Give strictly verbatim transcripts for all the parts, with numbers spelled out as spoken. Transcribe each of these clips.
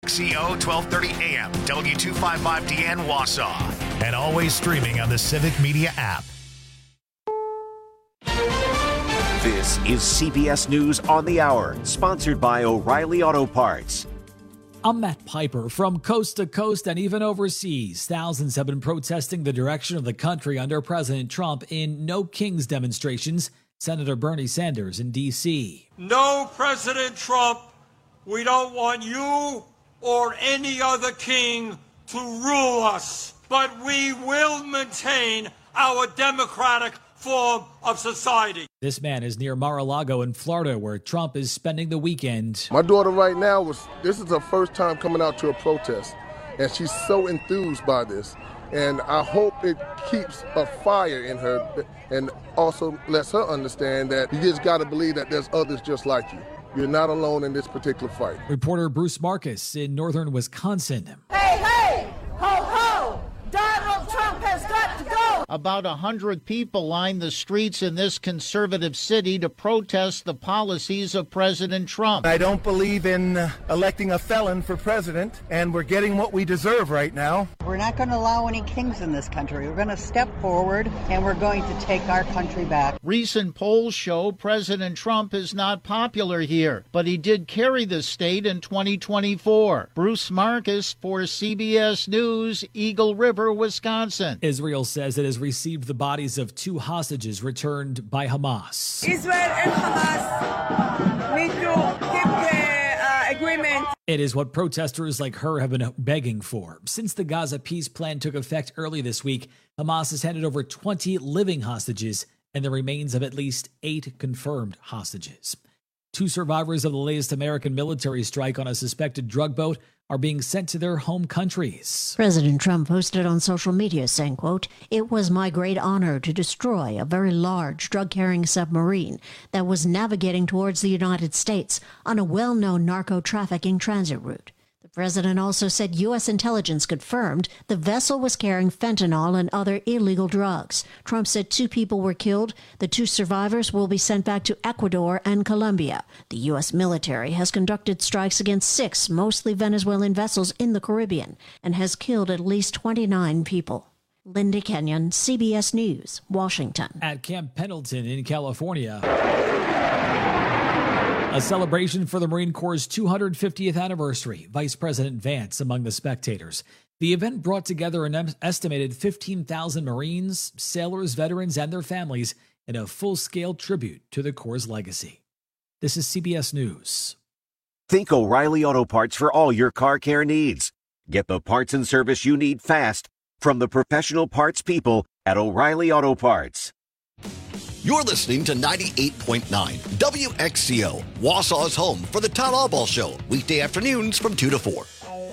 X C O twelve thirty A M, W two fifty-five D N Wausau, and always streaming on the Civic Media app. This is C B S News on the Hour, sponsored by O'Reilly Auto Parts. I'm Matt Piper. From coast to coast and even overseas, thousands have been protesting the direction of the country under President Trump in No Kings demonstrations. Senator Bernie Sanders in D C No, President Trump, we don't want you or any other king to rule us, but we will maintain our democratic form of society. This man is near Mar-a-Lago in Florida, where Trump is spending the weekend. My daughter right now, was this is her first time coming out to a protest, and she's so enthused by this. And I hope it keeps a fire in her and also lets her understand that you just got to believe that there's others just like you. You're not alone in this particular fight. Reporter Bruce Marcus in northern Wisconsin. Hey, hey, ho, ho, Donald Trump has got to go. About a hundred people lined the streets in this conservative city to protest the policies of President Trump. I don't believe in uh, electing a felon for president, and we're getting what we deserve right now. We're not going to allow any kings in this country. We're going to step forward, and we're going to take our country back. Recent polls show President Trump is not popular here, but he did carry the state in twenty twenty-four. Bruce Marcus for C B S News, Eagle River, Wisconsin. Israel says it has received the bodies of two hostages returned by Hamas. Israel and Hamas need to keep the uh, agreement. It is what protesters like her have been begging for. Since the Gaza peace plan took effect early this week, Hamas has handed over twenty living hostages and the remains of at least eight confirmed hostages. Two survivors of the latest American military strike on a suspected drug boat are being sent to their home countries. President Trump posted on social media saying, quote, "It was my great honor to destroy a very large drug-carrying submarine that was navigating towards the United States on a well-known narco-trafficking transit route." The president also said U S intelligence confirmed the vessel was carrying fentanyl and other illegal drugs. Trump said two people were killed. The two survivors will be sent back to Ecuador and Colombia. The U S military has conducted strikes against six, mostly Venezuelan vessels in the Caribbean and has killed at least twenty-nine people. Linda Kenyon, C B S News, Washington. At Camp Pendleton in California, a celebration for the Marine Corps' two hundred fiftieth anniversary. Vice President Vance among the spectators. The event brought together an estimated fifteen thousand Marines, sailors, veterans, and their families in a full-scale tribute to the Corps' legacy. This is C B S News. Think O'Reilly Auto Parts for all your car care needs. Get the parts and service you need fast from the professional parts people at O'Reilly Auto Parts. You're listening to ninety-eight point nine W X C O, Wausau's home for the Todd Albaugh Show, weekday afternoons from two to four.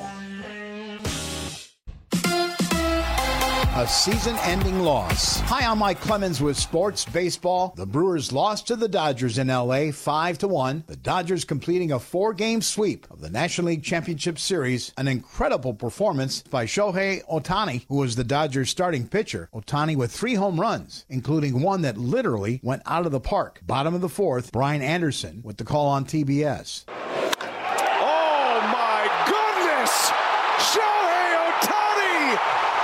A season-ending loss. Hi, I'm Mike Clemens with Sports Baseball. The Brewers lost to the Dodgers in L A five to one. The Dodgers completing a four-game sweep of the National League Championship Series. An incredible performance by Shohei Ohtani, who was the Dodgers starting pitcher. Ohtani with three home runs, including one that literally went out of the park. Bottom of the fourth, Brian Anderson with the call on T B S. Oh, my goodness! Shohei Ohtani!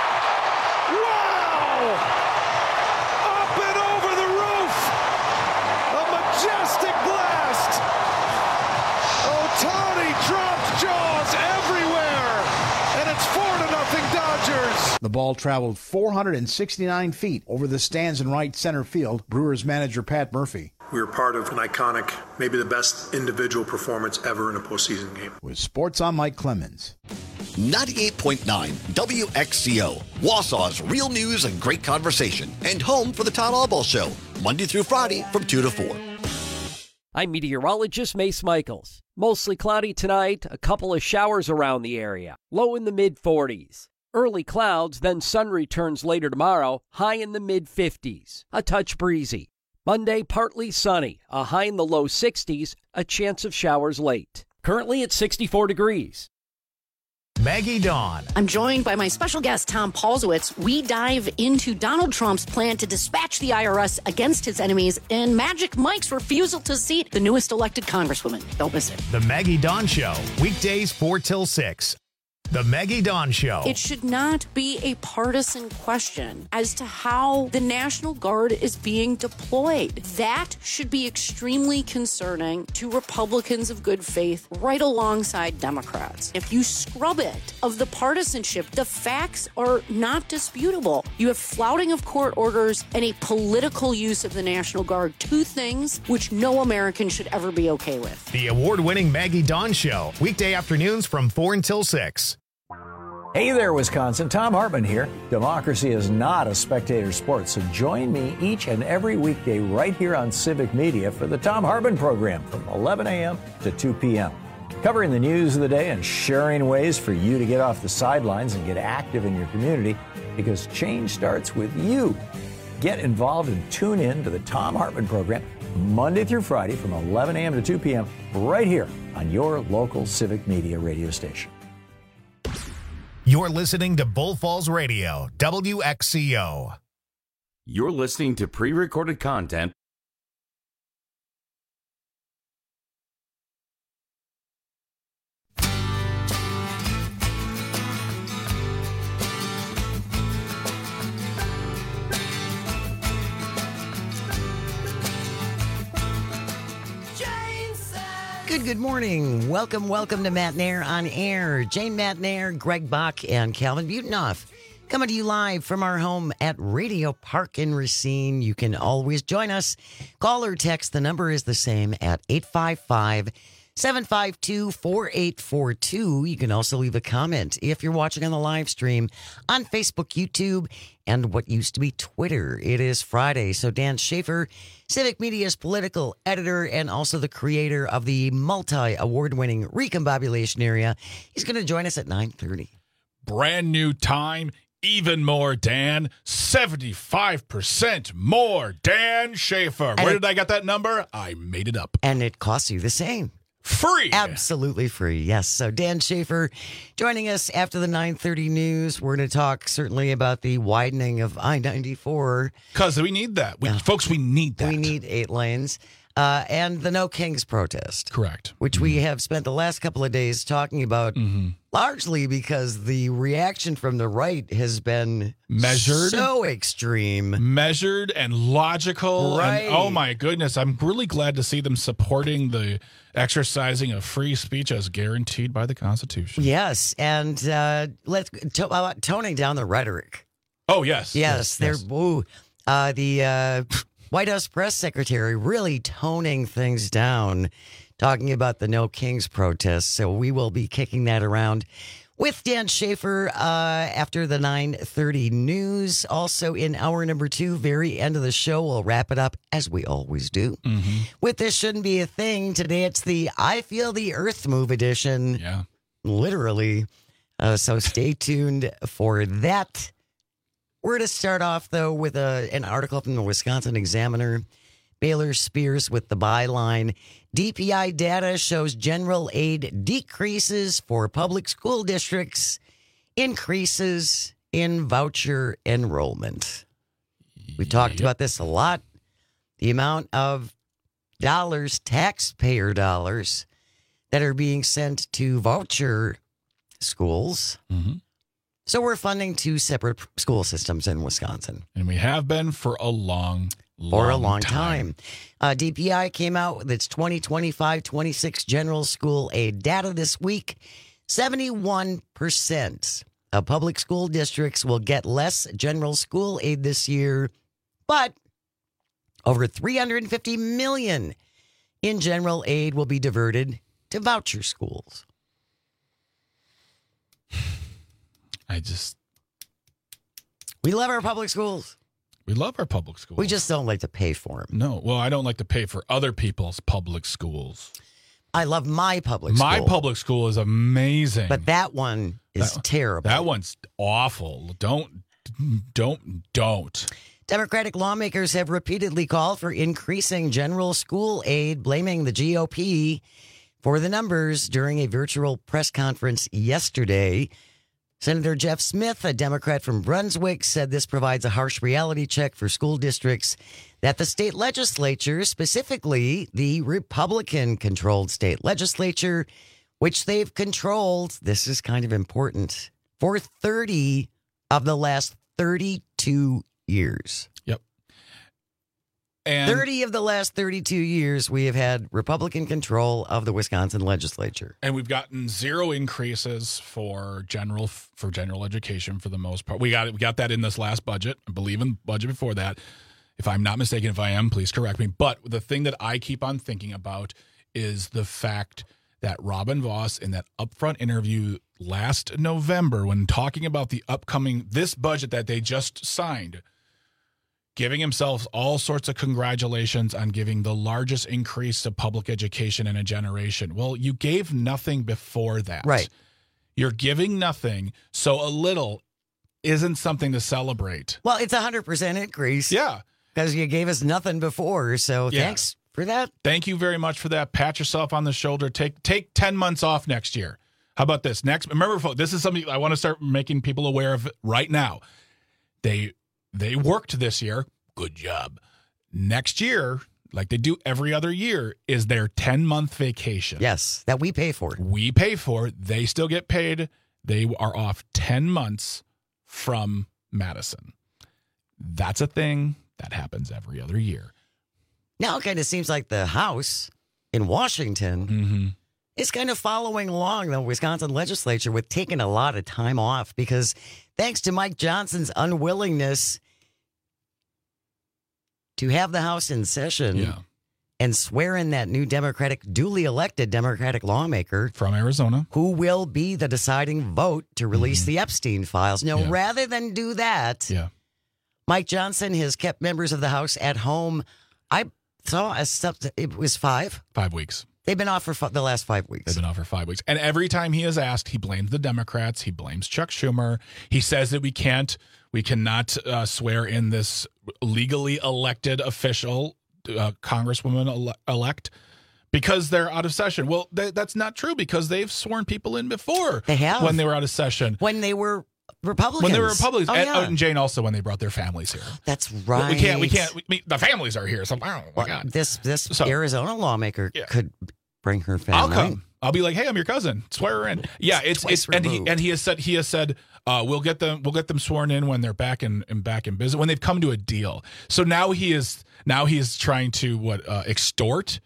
Wow! Up and over the roof! A majestic blast! Ohtani dropped jaws everywhere! And it's four to nothing Dodgers! The ball traveled four hundred sixty-nine feet over the stands in right center field. Brewers manager Pat Murphy. We were part of an iconic, maybe the best individual performance ever in a postseason game. With Sports, I'm Mike Clemens. ninety-eight point nine W X C O, Wausau's real news and great conversation, and home for the Todd Albaugh Show, Monday through Friday from two to four. I'm meteorologist Mace Michaels. Mostly cloudy tonight, a couple of showers around the area, low in the mid forties. Early clouds, then sun returns later tomorrow, high in the mid fifties, a touch breezy. Monday, partly sunny, a high in the low sixties, a chance of showers late. Currently at sixty-four degrees. Maggie Dawn. I'm joined by my special guest, Tom Paulsowitz. We dive into Donald Trump's plan to dispatch the I R S against his enemies and Magic Mike's refusal to seat the newest elected congresswoman. Don't miss it. The Maggie Dawn Show, weekdays four till six. The Maggie Dawn Show. It should not be a partisan question as to how the National Guard is being deployed. That should be extremely concerning to Republicans of good faith right alongside Democrats. If you scrub it of the partisanship, the facts are not disputable. You have flouting of court orders and a political use of the National Guard, two things which no American should ever be okay with. The award-winning Maggie Dawn Show, weekday afternoons from four until six. Hey there, Wisconsin. Tom Hartman here. Democracy is not a spectator sport, so join me each and every weekday right here on Civic Media for the Tom Hartman program from eleven a.m. to two p.m. Covering the news of the day and sharing ways for you to get off the sidelines and get active in your community, because change starts with you. Get involved and tune in to the Tom Hartman program Monday through Friday from eleven a.m. to two p.m. right here on your local Civic Media radio station. You're listening to Bull Falls Radio, W X C O. You're listening to pre-recorded content. Good, good morning. Welcome, welcome to Matt Nair on Air. Jane Matt Nair, Greg Bach, and Calvin Butenoff coming to you live from our home at Radio Park in Racine. You can always join us. Call or text. The number is the same at eight five five, seven five two, four eight four two. You can also leave a comment if you're watching on the live stream on Facebook, YouTube, and what used to be Twitter. It is Friday, so Dan Schaefer, Civic Media's political editor and also the creator of the multi-award-winning Recombobulation Area, he's going to join us at nine thirty. Brand new time, even more Dan, seventy-five percent more Dan Schaefer. Where it, did I get that number? I made it up. And it costs you the same. Free. Absolutely free, yes. So Dan Schaefer joining us after the nine thirty news. We're going to talk certainly about the widening of I ninety-four. Because we need that. We, yeah. Folks, we need that. We need eight lanes. Uh, and the No Kings protest. Correct. Which mm-hmm. we have spent the last couple of days talking about, mm-hmm. largely because the reaction from the right has been measured, so extreme. Measured and logical. Right. And, oh, my goodness. I'm really glad to see them supporting the exercising of free speech as guaranteed by the Constitution. Yes. And uh, let's to, uh, toning down the rhetoric. Oh, yes. Yes. yes they're yes. Ooh, uh, the... Uh, White House press secretary really toning things down, talking about the No Kings protest. So we will be kicking that around with Dan Schaefer uh, after the nine thirty news. Also in hour number two, very end of the show, we'll wrap it up as we always do. Mm-hmm. With This Shouldn't Be a Thing, today it's the I Feel the Earth Move edition. Yeah. Literally. Uh, so stay tuned for that. We're going to start off, though, with a, an article from the Wisconsin Examiner. Baylor Spears with the byline, D P I data shows general aid decreases for public school districts, increases in voucher enrollment. We talked yep. about this a lot. The amount of dollars, taxpayer dollars, that are being sent to voucher schools. Mm-hmm. So we're funding two separate school systems in Wisconsin. And we have been for a long, long For a long time. time. Uh, D P I came out with its twenty twenty-five twenty-six general school aid data this week. seventy-one percent of public school districts will get less general school aid this year, but over three hundred fifty million dollars in general aid will be diverted to voucher schools. I just... We love our public schools. We love our public schools. We just don't like to pay for them. No. Well, I don't like to pay for other people's public schools. I love my public my school. My public school is amazing. But that one is that, terrible. That one's awful. Don't, don't, don't. Democratic lawmakers have repeatedly called for increasing general school aid, blaming the G O P for the numbers during a virtual press conference yesterday. Senator Jeff Smith, a Democrat from Brunswick, said this provides a harsh reality check for school districts that the state legislature, specifically the Republican-controlled state legislature, which they've controlled, this is kind of important, for thirty of the last thirty-two years. Yep. And thirty of the last thirty-two years, we have had Republican control of the Wisconsin legislature. And we've gotten zero increases for general for general education for the most part. We got we got that in this last budget. I believe in the budget before that. If I'm not mistaken, if I am, please correct me. But the thing that I keep on thinking about is the fact that Robin Vos, in that upfront interview last November, when talking about the upcoming, this budget that they just signed, giving himself all sorts of congratulations on giving the largest increase to public education in a generation. Well, you gave nothing before that. Right. You're giving nothing, so a little isn't something to celebrate. Well, it's a one hundred percent increase. Yeah. Because you gave us nothing before, so Yeah. thanks for that. Thank you very much for that. Pat yourself on the shoulder. Take take ten months off next year. How about this? Next, remember, folks, this is something I want to start making people aware of right now. They they worked this year. Good job. Next year, like they do every other year, is their ten-month vacation. Yes, that we pay for. We pay for. They still get paid. They are off ten months from Madison. That's a thing that happens every other year. Now it kind of seems like the House in Washington mm-hmm. is kind of following along the Wisconsin legislature with taking a lot of time off because thanks to Mike Johnson's unwillingness to have the House in session yeah. and swear in that new Democratic, duly elected Democratic lawmaker from Arizona who will be the deciding vote to release mm-hmm. the Epstein files. Now, yeah. rather than do that, yeah. Mike Johnson has kept members of the House at home. I saw a sub- it was five. Five weeks. They've been off for f- the last five weeks. They've been off for five weeks. And every time he is asked, he blames the Democrats. He blames Chuck Schumer. He says that we can't, we cannot uh, swear in this legally elected official, uh, Congresswoman ele- elect, because they're out of session. Well, th- that's not true because they've sworn people in before. They have. When they were out of session. When they were Republicans. When they were Republicans. Oh, and, yeah. oh, and Jane also when they brought their families here. That's right. We can't, we can't, we, the families are here. So, oh my well, God. This, this So, Arizona lawmaker yeah. could bring her family. I'll come. I'll be like, hey, I'm your cousin. Swear her in. Yeah, it's Twice it's and he removed. and he has said he has said uh, we'll get them we'll get them sworn in when they're back in, in back in business when they've come to a deal. So now he is now he is trying to what uh, extort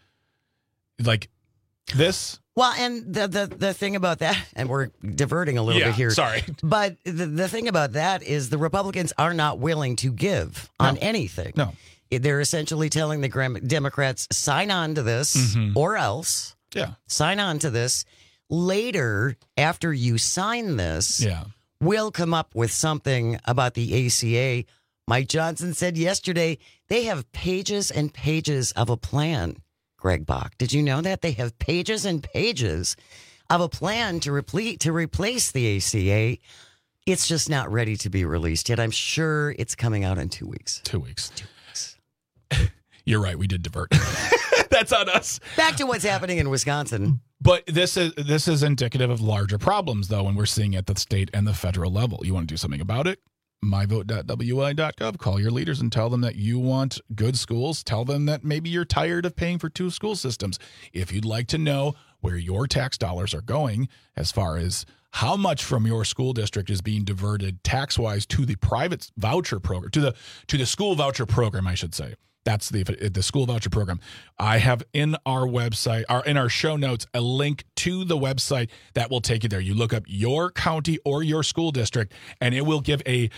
like this. Well, and the, the the thing about that, and we're diverting a little Yeah, bit here. sorry. But the, the thing about that is the Republicans are not willing to give on No. anything. No. They're essentially telling the Gram- Democrats, sign on to this Mhm. or else. Yeah. Sign on to this. Later, after you sign this, Yeah. we'll come up with something about the A C A. Mike Johnson said yesterday they have pages and pages of a plan. Greg Bach, did you know that? They have pages and pages of a plan to, repl- to replace the A C A. It's just not ready to be released yet. I'm sure it's coming out in two weeks. Two weeks. Two weeks. You're right. We did divert. That's on us. Back to what's happening in Wisconsin. But this is this is indicative of larger problems, though, when we're seeing at the state and the federal level. You want to do something about it? my vote dot w i dot gov. Call your leaders and tell them that you want good schools. Tell them that maybe you're tired of paying for two school systems. If you'd like to know where your tax dollars are going as far as how much from your school district is being diverted tax-wise to the private voucher program, to the to the school voucher program, I should say. That's the the school voucher program. I have in our website, or in our show notes, a link to the website that will take you there. You look up your county or your school district, and it will give a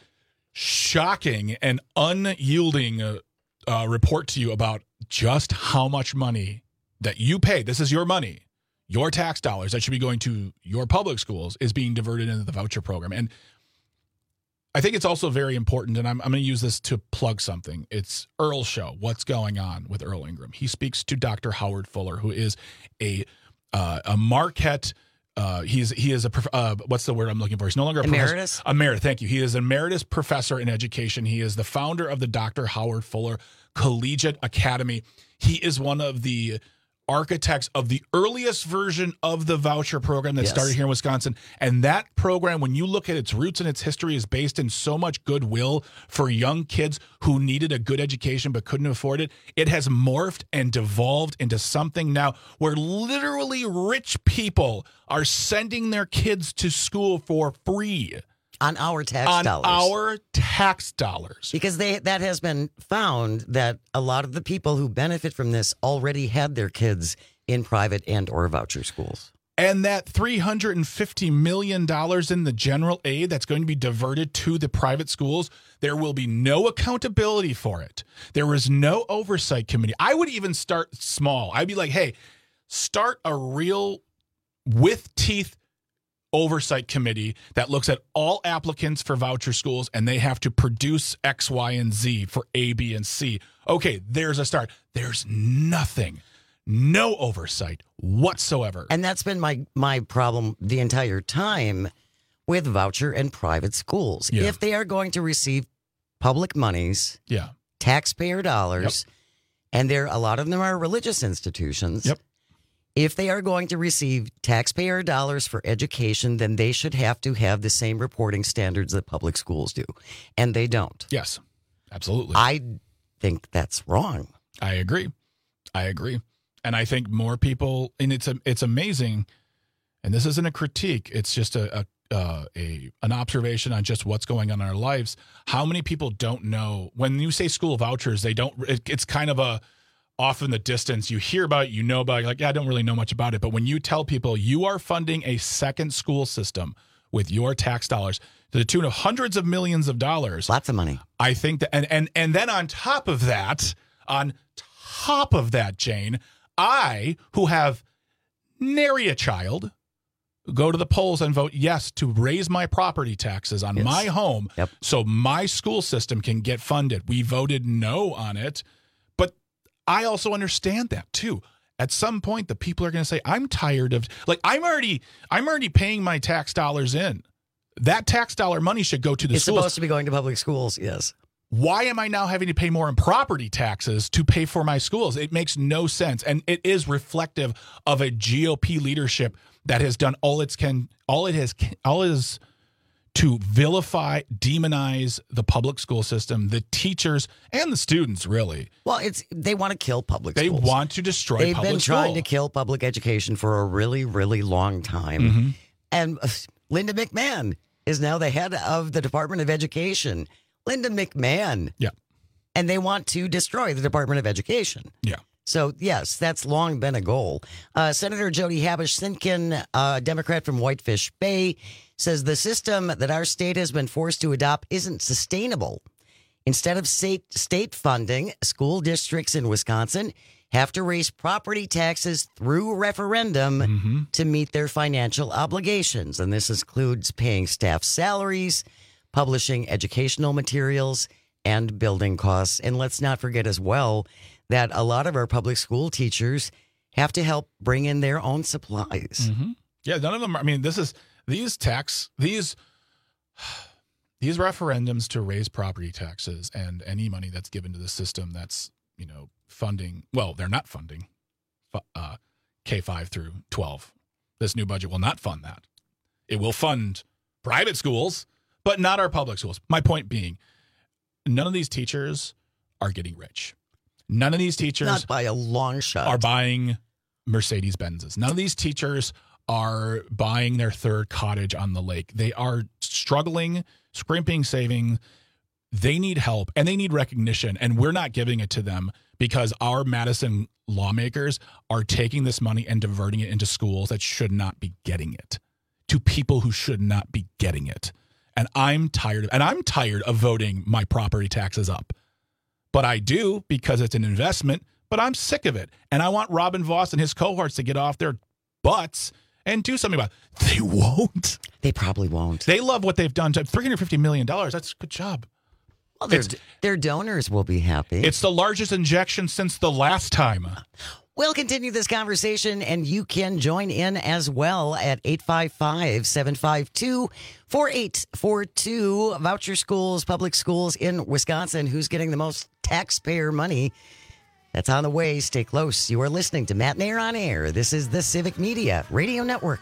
shocking and unyielding uh, uh, report to you about just how much money that you pay. This is your money, your tax dollars that should be going to your public schools is being diverted into the voucher program. And I think it's also very important, and I'm, I'm going to use this to plug something. It's Earl Show, What's Going On with Earl Ingram. He speaks to Doctor Howard Fuller, who is a uh, a Marquette, uh, he's, he is a, uh, what's the word I'm looking for? He's no longer a Emeritus? professor. Emeritus, thank you. He is an emeritus professor in education. He is the founder of the Doctor Howard Fuller Collegiate Academy. He is one of the architects of the earliest version of the voucher program that Yes. started here in Wisconsin. And that program, when you look at its roots and its history, is based in so much goodwill for young kids who needed a good education but couldn't afford it. It has morphed and devolved into something now where literally rich people are sending their kids to school for free. On our tax on dollars. our tax dollars. Because they that has been found that a lot of the people who benefit from this already had their kids in private and or voucher schools. And that three hundred fifty million dollars in the general aid that's going to be diverted to the private schools, there will be no accountability for it. There is no oversight committee. I would even start small. I'd be like, hey, start a real with teeth oversight committee that looks at all applicants for voucher schools, and they have to produce X, Y, and Z for A, B, and C. Okay, there's a start. There's nothing, no oversight whatsoever. And that's been my my problem the entire time with voucher and private schools. Yeah. If they are going to receive public monies, yeah, taxpayer dollars, yep. and there a lot of them are religious institutions. Yep. If they are going to receive taxpayer dollars for education, then they should have to have the same reporting standards that public schools do. And they don't. Yes, absolutely. I think that's wrong. I agree. I agree. And I think more people, and it's a, it's amazing, and this isn't a critique, it's just a, a, uh, a an observation on just what's going on in our lives. How many people don't know, when you say school vouchers, they don't, it, it's kind of a, off in the distance, you hear about it, you know about it, you're like, yeah, I don't really know much about it. But when you tell people you are funding a second school system with your tax dollars to the tune of hundreds of millions of dollars. Lots of money. I think that, and, and, and then on top of that, on top of that, Jane, I, who have nary a child, go to the polls and vote yes to raise my property taxes on yes. my home yep. so my school system can get funded. We voted no on it. I also understand that too. At some point, the people are going to say, I'm tired of, like, I'm already, I'm already paying my tax dollars in. That tax dollar money should go to the it's schools. It's supposed to be going to public schools, yes. Why am I now having to pay more in property taxes to pay for my schools? It makes no sense. And it is reflective of a G O P leadership that has done all it can, all it has, all it is to vilify, demonize the public school system, the teachers, and the students, really. Well, it's they want to kill public they schools. They want to destroy They've public been school. trying to kill public education for a really, really long time. Mm-hmm. And uh, Linda McMahon is now the head of the Department of Education. Linda McMahon. Yeah. And they want to destroy the Department of Education. Yeah. So, yes, that's long been a goal. Uh, Senator Jody Habush-Sinkin, a Democrat from Whitefish Bay, says the system that our state has been forced to adopt isn't sustainable. Instead of state, state funding, school districts in Wisconsin have to raise property taxes through referendum mm-hmm. to meet their financial obligations. And this includes paying staff salaries, publishing educational materials, and building costs. And let's not forget as well that a lot of our public school teachers have to help bring in their own supplies. Mm-hmm. Yeah, none of them. I mean, this is these tax these these referendums to raise property taxes and any money that's given to the system that's, you know, funding. Well, they're not funding uh, K five through twelve. This new budget will not fund that. It will fund private schools, but not our public schools. My point being, none of these teachers are getting rich. None of these teachers not by a long shot are buying Mercedes Benzes. None of these teachers are buying their third cottage on the lake. They are struggling, scrimping, saving. They need help and they need recognition. And we're not giving it to them because our Madison lawmakers are taking this money and diverting it into schools that should not be getting it, to people who should not be getting it. And I'm tired of, and I'm tired of voting my property taxes up. But I do because it's an investment, but I'm sick of it. And I want Robin Voss and his cohorts to get off their butts and do something about it. They won't. They probably won't. They love what they've done to three hundred fifty million dollars. That's a good job. Well, their, their donors will be happy. It's the largest injection since the last time. We'll continue this conversation, and you can join in as well at eight five five, seven five two, four eight four two. Voucher schools, public schools in Wisconsin. Who's getting the most taxpayer money? That's on the way. Stay close. You are listening to Matt and Air on Air. This is the Civic Media Radio Network.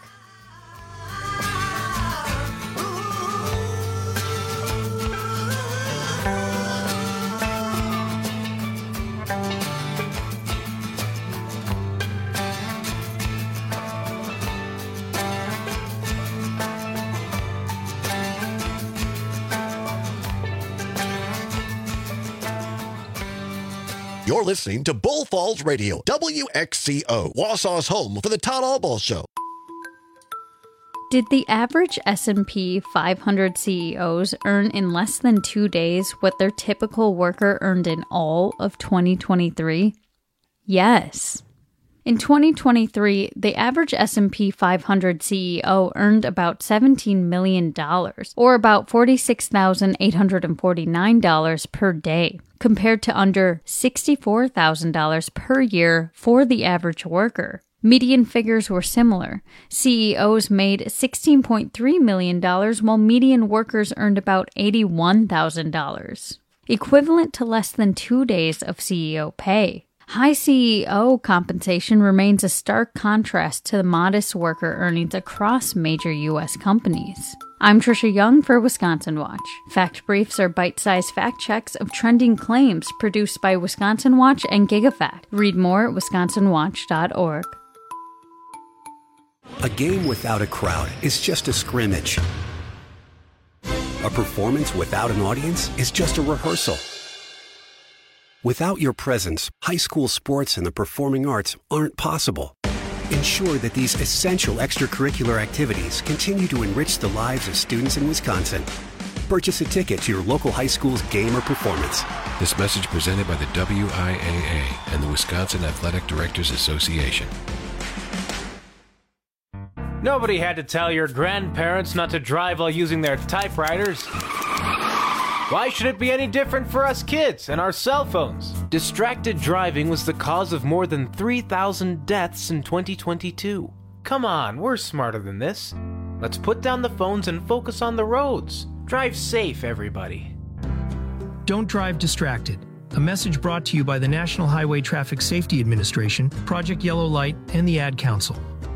You're listening to Bull Falls Radio, W X C O, Wausau's home for the Todd Albaugh Show. Did the average S and P five hundred C E Os earn in less than two days what their typical worker earned in all of twenty twenty-three? Yes. In twenty twenty-three, the average S and P five hundred C E O earned about seventeen million dollars, or about forty-six thousand eight hundred forty-nine dollars per day, compared to under sixty-four thousand dollars per year for the average worker. Median figures were similar. C E Os made sixteen point three million dollars, while median workers earned about eighty-one thousand dollars, equivalent to less than two days of C E O pay. High C E O compensation remains a stark contrast to the modest worker earnings across major U S companies. I'm Trisha Young for Wisconsin Watch. Fact Briefs are bite-sized fact checks of trending claims produced by Wisconsin Watch and GigaFact. Read more at wisconsin watch dot org. A game without a crowd is just a scrimmage. A performance without an audience is just a rehearsal. Without your presence, high school sports and the performing arts aren't possible. Ensure that these essential extracurricular activities continue to enrich the lives of students in Wisconsin. Purchase a ticket to your local high school's game or performance. This message presented by the W I A A and the Wisconsin Athletic Directors Association. Nobody had to tell your grandparents not to drive while using their typewriters. Why should it be any different for us kids and our cell phones? Distracted driving was the cause of more than three thousand deaths in twenty twenty-two. Come on, we're smarter than this. Let's put down the phones and focus on the roads. Drive safe, everybody. Don't drive distracted. A message brought to you by the National Highway Traffic Safety Administration, Project Yellow Light, and the Ad Council.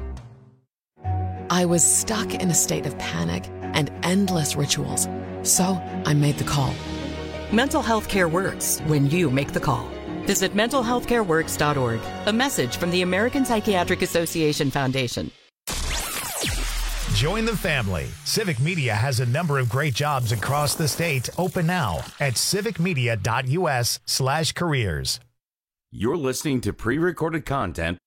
I was stuck in a state of panic and endless rituals. So I made the call. Mental health care works when you make the call. Visit mental health care works dot org. A message from the American Psychiatric Association Foundation. Join the family. Civic Media has a number of great jobs across the state open now at civic media dot u s slash careers. You're listening to pre-recorded content.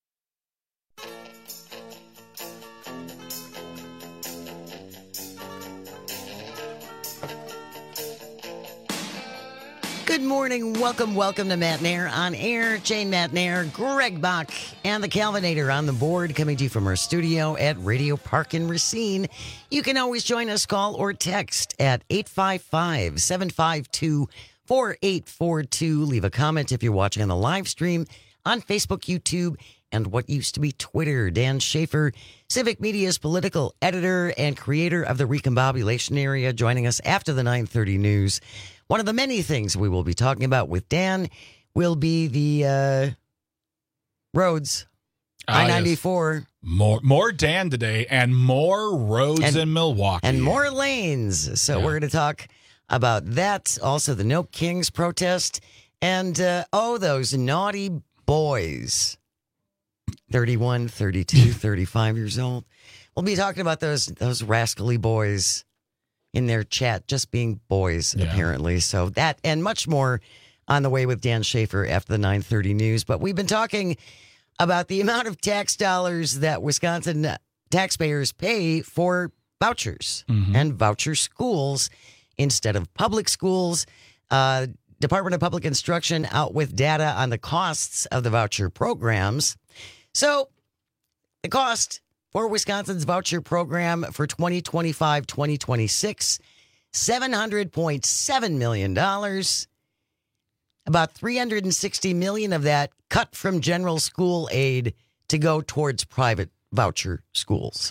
Good morning. Welcome, welcome to Matt and Air on Air. Jane Matt and Air, Greg Bach, and the Calvinator on the board, coming to you from our studio at Radio Park in Racine. You can always join us, call or text at eight five five, seven five two, four eight four two. Leave a comment if you're watching on the live stream on Facebook, YouTube, and what used to be Twitter. Dan Schaefer, Civic Media's political editor and creator of the Recombobulation Area, joining us after the nine thirty news. One of the many things we will be talking about with Dan will be the uh, roads, uh, I ninety-four. Yes. More more Dan today and more roads and, in Milwaukee. And more lanes. So yeah. We're going to talk about that. Also, the No Kings protest. And, uh, oh, those naughty boys. thirty-one, thirty-two, thirty-five years old. We'll be talking about those those rascally boys in their chat, just being boys, yeah. apparently. So that and much more on the way with Dan Schaefer after the nine thirty news. But we've been talking about the amount of tax dollars that Wisconsin taxpayers pay for vouchers mm-hmm. and voucher schools instead of public schools. Uh, Department of Public Instruction out with data on the costs of the voucher programs. So the cost for Wisconsin's voucher program for twenty twenty-five twenty twenty-six, seven hundred point seven million dollars. About three hundred sixty million dollars of that cut from general school aid to go towards private voucher schools.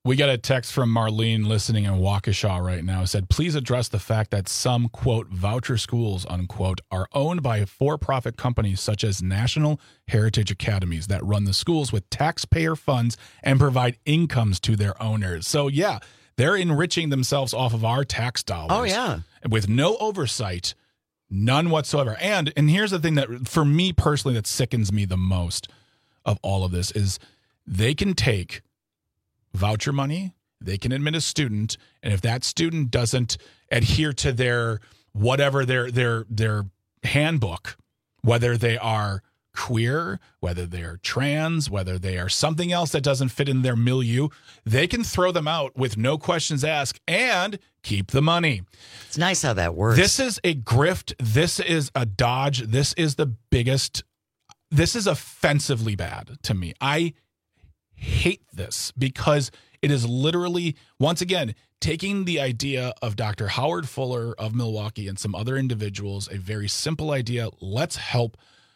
We got a text from Marlene listening in Waukesha right now. It said, please address the fact that some, quote, voucher schools, unquote, are owned by for-profit companies such as National Heritage Academies that run the schools with taxpayer funds and provide incomes to their owners. So, yeah, they're enriching themselves off of our tax dollars. Oh, yeah. With no oversight, none whatsoever. And, and here's the thing that, for me personally, that sickens me the most of all of this is they can take voucher money, they can admit a student, and if that student doesn't adhere to their whatever their their their handbook, whether they are queer, whether they're trans, whether they are something else that doesn't fit in their milieu, they can throw them out with no questions asked and keep the money. It's nice how that works. This is a grift. This is a dodge. This is the biggest. This is offensively bad to me. I hate this because it is literally, once again, taking the idea of Doctor Howard Fuller of Milwaukee and some other individuals, a very simple idea. Let's help,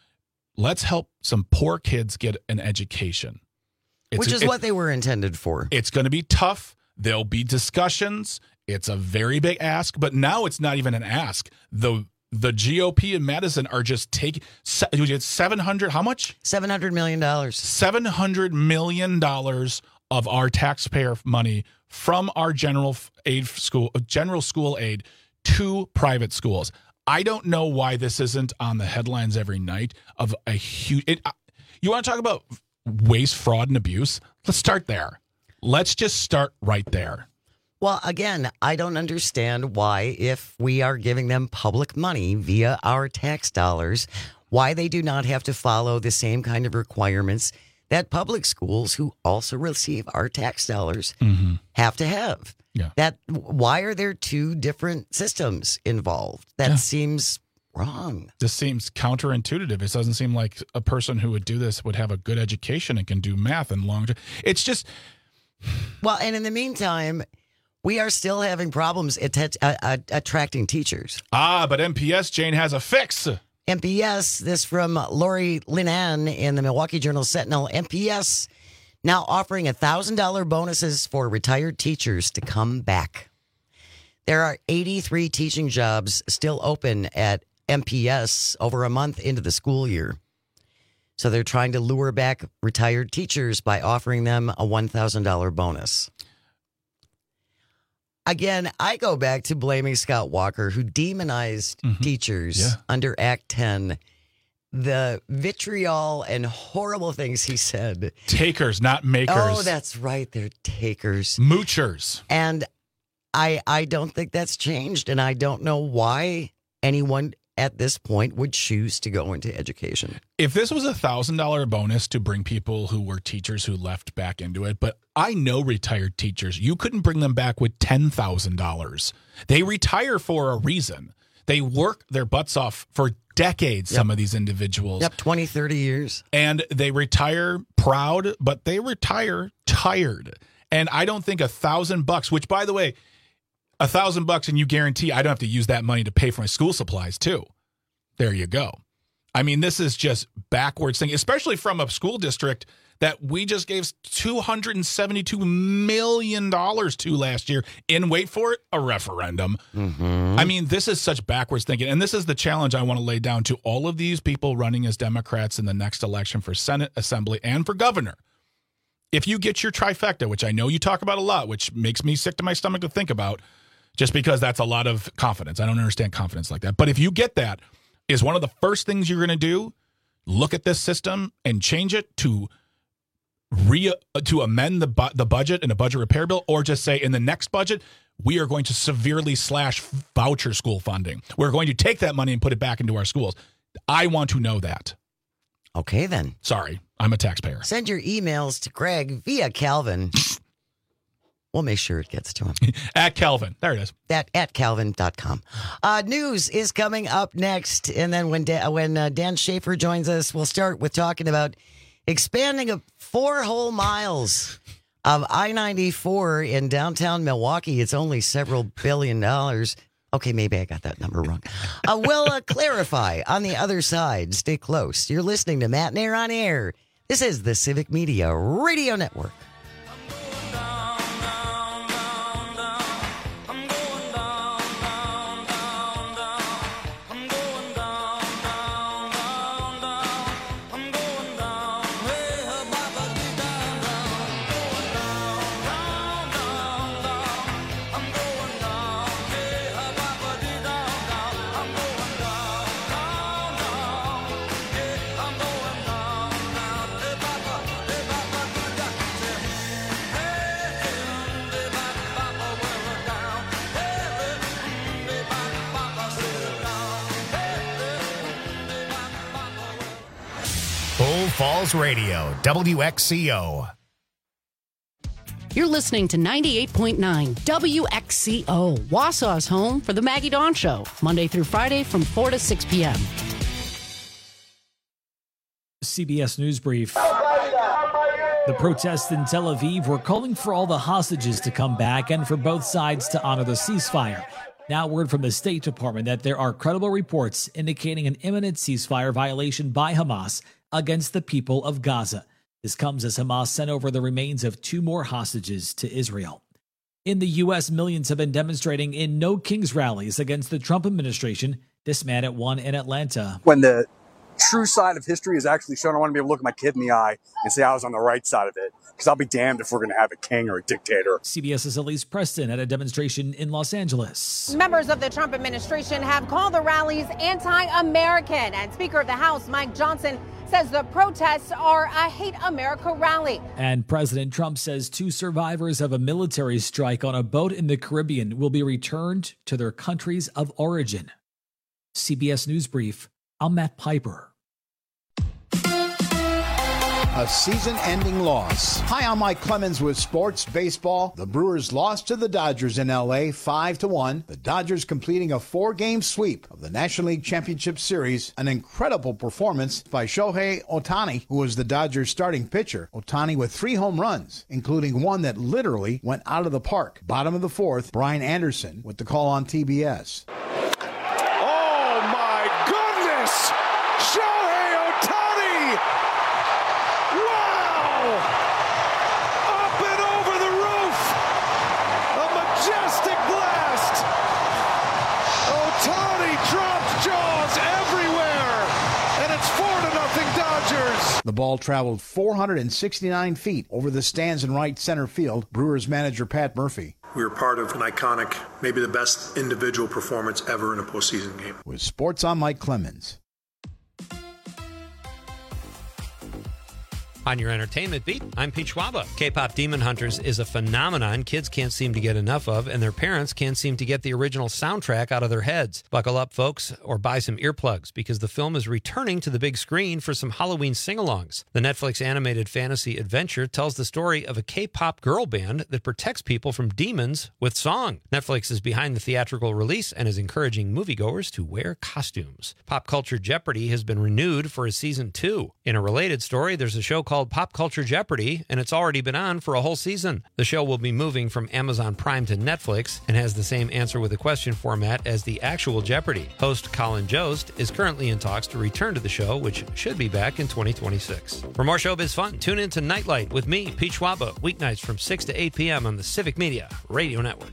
let's help some poor kids get an education. It's, Which is it, what they were intended for. It's going to be tough. There'll be discussions. It's a very big ask, but now it's not even an ask. The The G O P in Madison are just taking seven hundred. How much? Seven hundred million dollars. Seven hundred million dollars of our taxpayer money from our general aid school, general school aid to private schools. I don't know why this isn't on the headlines every night of a huge. It, you want to talk about waste, fraud, and abuse? Let's start there. Let's just start right there. Well, again, I don't understand why, if we are giving them public money via our tax dollars, why they do not have to follow the same kind of requirements that public schools, who also receive our tax dollars, mm-hmm. have to have. Yeah. That why are there two different systems involved? That yeah. seems wrong. This seems counterintuitive. It doesn't seem like a person who would do this would have a good education and can do math and long. It's just. Well, and in the meantime, we are still having problems att- uh, uh, attracting teachers. Ah, but M P S, Jane, has a fix. M P S, this from Lori Linan in the Milwaukee Journal Sentinel. M P S now offering one thousand dollars bonuses for retired teachers to come back. There are eighty-three teaching jobs still open at M P S over a month into the school year. So they're trying to lure back retired teachers by offering them a one thousand dollars bonus. Again, I go back to blaming Scott Walker, who demonized mm-hmm. teachers yeah. under Act ten. The vitriol and horrible things he said. Takers, not makers. Oh, that's right. They're takers. Moochers. And I I don't think that's changed. And I don't know why anyone at this point would choose to go into education. If this was a one thousand dollars bonus to bring people who were teachers who left back into it, but I know retired teachers, you couldn't bring them back with ten thousand dollars. They retire for a reason. They work their butts off for decades, yep. some of these individuals. Yep, twenty, thirty years. And they retire proud, but they retire tired. And I don't think a thousand bucks, which, by the way, a thousand bucks and you guarantee I don't have to use that money to pay for my school supplies too. There you go. I mean, this is just backwards thing, especially from a school district that we just gave two hundred seventy-two million dollars to last year in, wait for it, a referendum. Mm-hmm. I mean, this is such backwards thinking. And this is the challenge I want to lay down to all of these people running as Democrats in the next election for Senate, Assembly, and for governor. If you get your trifecta, which I know you talk about a lot, which makes me sick to my stomach to think about, just because that's a lot of confidence. I don't understand confidence like that. But if you get that, is one of the first things you're going to do, look at this system and change it to re to amend the bu- the budget in a budget repair bill, or just say in the next budget, we are going to severely slash voucher school funding. We're going to take that money and put it back into our schools. I want to know that. Okay, then. Sorry, I'm a taxpayer. Send your emails to Greg via Calvin. We'll make sure it gets to him. At Calvin. There it is. At, at calvin dot com. Uh, news is coming up next. And then when, da- when uh, Dan Schaefer joins us, we'll start with talking about expanding a four whole miles of I ninety-four in downtown Milwaukee. It's only several billion dollars. Okay, maybe I got that number wrong. Uh, we'll uh, clarify on the other side. Stay close. You're listening to Matt Nair on Air. This is the Civic Media Radio Network. Falls Radio, W X C O. You're listening to ninety-eight point nine W X C O, Wausau's home for the Maggie Dawn Show, Monday through Friday from four to six p.m. C B S News Brief. The protests in Tel Aviv were calling for all the hostages to come back and for both sides to honor the ceasefire. Now word from the State Department that there are credible reports indicating an imminent ceasefire violation by Hamas against the people of Gaza. This comes as Hamas sent over the remains of two more hostages to Israel. In the U S, millions have been demonstrating in No Kings rallies against the Trump administration. This man at one in Atlanta. When the true side of history is actually shown, I want to be able to look my kid in the eye and say I was on the right side of it, because I'll be damned if we're going to have a king or a dictator. CBS's Elise Preston at a demonstration in Los Angeles. Members of the Trump administration have called the rallies anti-American, and Speaker of the House Mike Johnson says the protests are a Hate America rally. And President Trump says two survivors of a military strike on a boat in the Caribbean will be returned to their countries of origin. C B S News Brief, I'm Matt Piper. A season-ending loss. Hi, I'm Mike Clemens with Sports Baseball. The Brewers lost to the Dodgers in L A five to one. The Dodgers completing a four-game sweep of the National League Championship Series. An incredible performance by Shohei Ohtani, who was the Dodgers' starting pitcher. Ohtani with three home runs, including one that literally went out of the park. Bottom of the fourth, Brian Anderson with the call on T B S. Oh, my goodness! Shohei Ohtani! Wow! Up and over the roof! A majestic blast! Ohtani dropped jaws everywhere! And it's four to nothing Dodgers! The ball traveled four hundred sixty-nine feet over the stands in right center field. Brewers manager Pat Murphy. We were part of an iconic, maybe the best individual performance ever in a postseason game. With Sports, I'm Mike Clemens. On your entertainment beat, I'm Pete Schwaba. K-pop Demon Hunters is a phenomenon kids can't seem to get enough of, and their parents can't seem to get the original soundtrack out of their heads. Buckle up, folks, or buy some earplugs, because the film is returning to the big screen for some Halloween sing-alongs. The Netflix animated fantasy adventure tells the story of a K-pop girl band that protects people from demons with song. Netflix is behind the theatrical release and is encouraging moviegoers to wear costumes. Pop Culture Jeopardy has been renewed for a season two. In a related story, there's a show called called Pop Culture Jeopardy, and it's already been on for a whole season. The show will be moving from Amazon Prime to Netflix and has the same answer with a question format as the actual Jeopardy. Host Colin Jost is currently in talks to return to the show, which should be back in twenty twenty-six. For more showbiz fun, tune in to Nightlight with me, Pete Schwaba, weeknights from six to eight p.m. on the Civic Media Radio Network.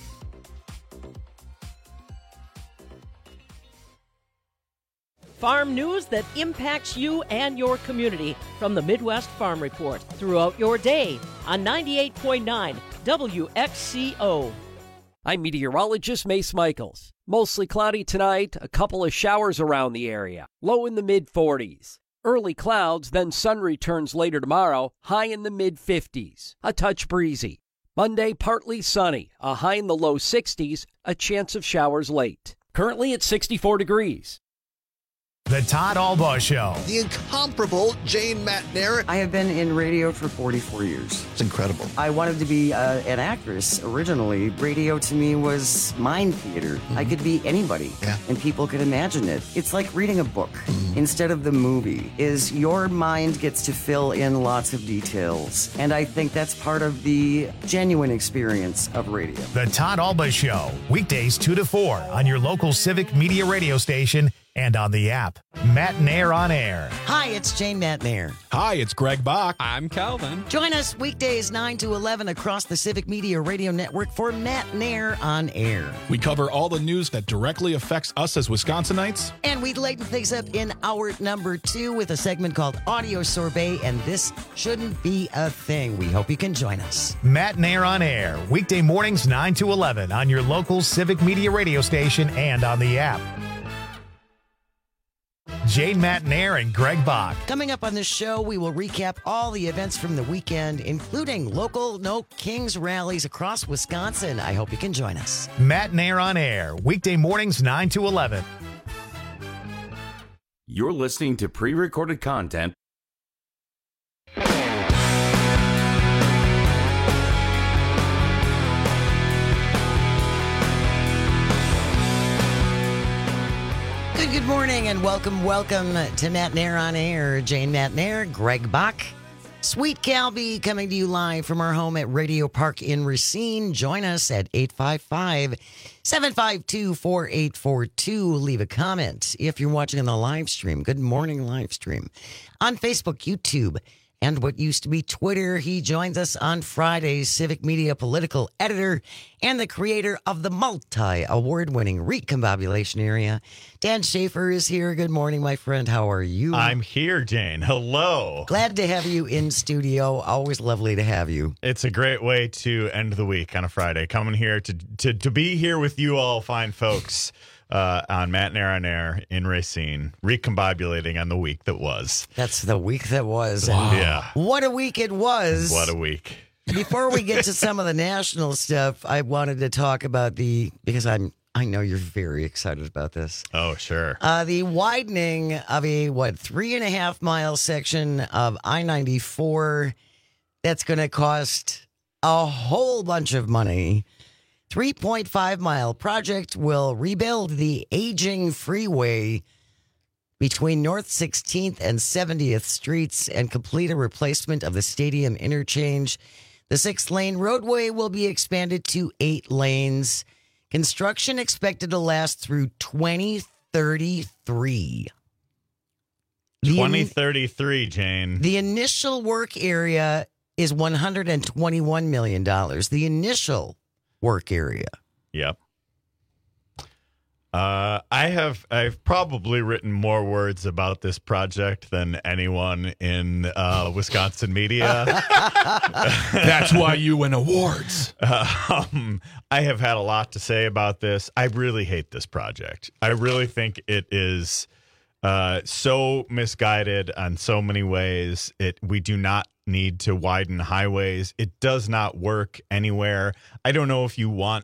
Farm news that impacts you and your community from the Midwest Farm Report throughout your day on ninety-eight point nine W X C O. I'm meteorologist Mace Michaels. Mostly cloudy tonight, a couple of showers around the area, low in the mid forties. Early clouds, then sun returns later tomorrow, high in the mid fifties. A touch breezy. Monday, partly sunny, a high in the low sixties, a chance of showers late. Currently at sixty-four degrees. The Todd Albaugh Show. The incomparable Jane Matnair. I have been in radio for forty-four years. It's incredible. I wanted to be uh, an actress originally. Radio to me was mind theater. Mm-hmm. I could be anybody, yeah. and people could imagine it. It's like reading a book mm-hmm. instead of the movie. Is your mind gets to fill in lots of details, and I think that's part of the genuine experience of radio. The Todd Albaugh Show, weekdays two to four on your local Civic Media radio station and on the app. Matt Nair on air. Hi, it's Jane Matt Nair. Hi, it's Greg Bach. I'm Calvin. Join us weekdays nine to eleven across the Civic Media Radio Network for Matt Nair on air. We cover all the news that directly affects us as Wisconsinites. And we lighten things up in hour number two with a segment called Audio Sorbet, and this shouldn't be a thing. We hope you can join us. Matt Nair on air, weekday mornings nine to eleven on your local Civic Media radio station and on the app. Jane Matnair and Greg Bach. Coming up on this show, we will recap all the events from the weekend, including local No Kings rallies across Wisconsin. I hope you can join us. Matt Nair on air, weekday mornings nine to eleven. You're listening to pre-recorded content And good morning and welcome, welcome to Matt Nair on Air. Jane Matt Nair, Greg Bach, Sweet Calby coming to you live from our home at Radio Park in Racine. Join us at eight five five, seven five two, four eight four two. Leave a comment if you're watching on the live stream. Good morning live stream on Facebook, YouTube, and what used to be Twitter. He joins us on Fridays, Civic Media political editor and the creator of the multi-award-winning Recombobulation Area. Dan Schaefer is here. Good morning, my friend. How are you? I'm here, Jane. Hello. Glad to have you in studio. Always lovely to have you. It's a great way to end the week on a Friday. Coming here to to, to be here with you all fine folks. Uh, on Matt Nair on Air in Racine, recombobulating on the week that was. That's the week that was. Wow. And yeah. What a week it was. What a week. Before we get to some of the national stuff, I wanted to talk about the, because I'm, I know you're very excited about this. Oh, sure. Uh, the widening of a, what, three and a half mile section of I ninety-four that's going to cost a whole bunch of money. three point five mile project will rebuild the aging freeway between North sixteenth and seventieth Streets and complete a replacement of the stadium interchange. The six-lane roadway will be expanded to eight lanes. Construction expected to last through twenty thirty-three. twenty thirty-three, Jane. The initial work area is one hundred twenty-one million dollars. The initial work area. Yep. Uh, I have I've probably written more words about this project than anyone in uh, Wisconsin media. That's why you win awards. Um, I have had a lot to say about this. I really hate this project. I really think it is uh, so misguided on so many ways. It we do not need to widen highways. It does not work anywhere. I don't know if you want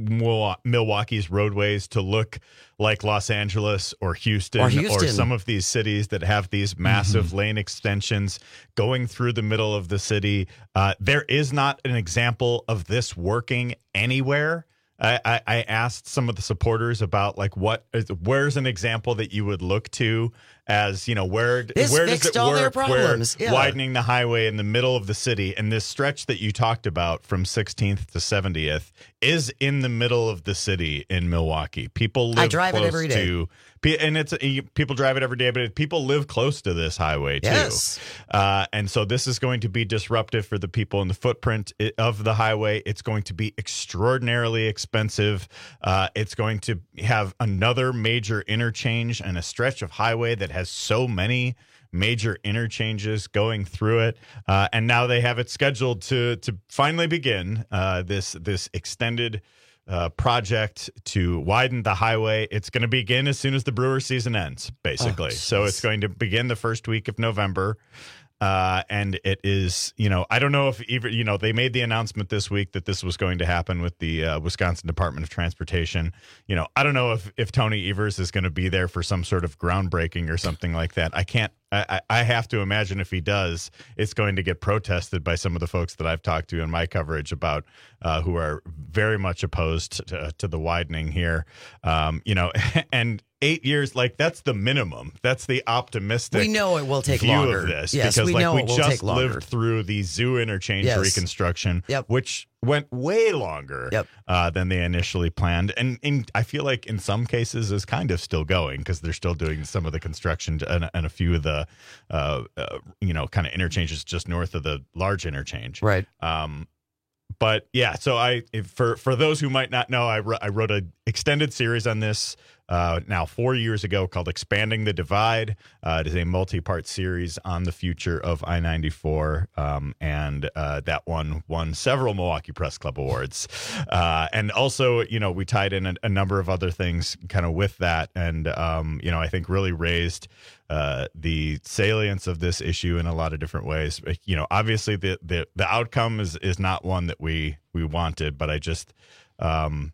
Milwaukee's roadways to look like Los Angeles or Houston or, or, Houston. or some of these cities that have these massive mm-hmm. lane extensions going through the middle of the city. Uh, there is not an example of this working anywhere. I, I, I asked some of the supporters about like what is, where's an example that you would look to as, you know, where this where does it all work their problems. where Yeah. widening the highway in the middle of the city and this stretch that you talked about from sixteenth to seventieth is in the middle of the city in Milwaukee. People live I drive close it every day. to and it's people drive it every day, but people live close to this highway too. Yes. Uh, and so this is going to be disruptive for the people in the footprint of the highway. It's going to be extraordinarily expensive. Uh, it's going to have another major interchange and a stretch of highway that has so many major interchanges going through it. Uh, and now they have it scheduled to to finally begin uh, this this extended Uh, project to widen the highway. It's going to begin as soon as the Brewer season ends, basically. Oh, so it's going to begin the first week of November. Uh, and it is, you know, I don't know if even, you know, they made the announcement this week that this was going to happen with the uh, Wisconsin Department of Transportation. You know, I don't know if, if Tony Evers is going to be there for some sort of groundbreaking or something like that. I can't, I, I have to imagine if he does, it's going to get protested by some of the folks that I've talked to in my coverage about uh, who are very much opposed to, to the widening here. Um, you know, and eight years, like that's the minimum. That's the optimistic. We know it will take view longer. Of this yes, because we like know we it will just take longer. lived through the zoo interchange Yes. reconstruction, Yep. which went way longer Yep. uh, than they initially planned, and in, I feel like in some cases is kind of still going because they're still doing some of the construction to, and, and a few of the uh, uh, you know kind of interchanges just north of the large interchange, Right. Um, but yeah, so I if, for for those who might not know, I, wr- I wrote an extended series on this uh, now four years ago called Expanding the Divide. Uh, it is a multi-part series on the future of I ninety-four, um, and uh, that one won several Milwaukee Press Club awards. Uh, and also, you know, we tied in a, a number of other things kind of with that, and, um, you know, I think really raised uh, the salience of this issue in a lot of different ways. You know, obviously the, the, the outcome is, is not one that we, we wanted, but I just, um,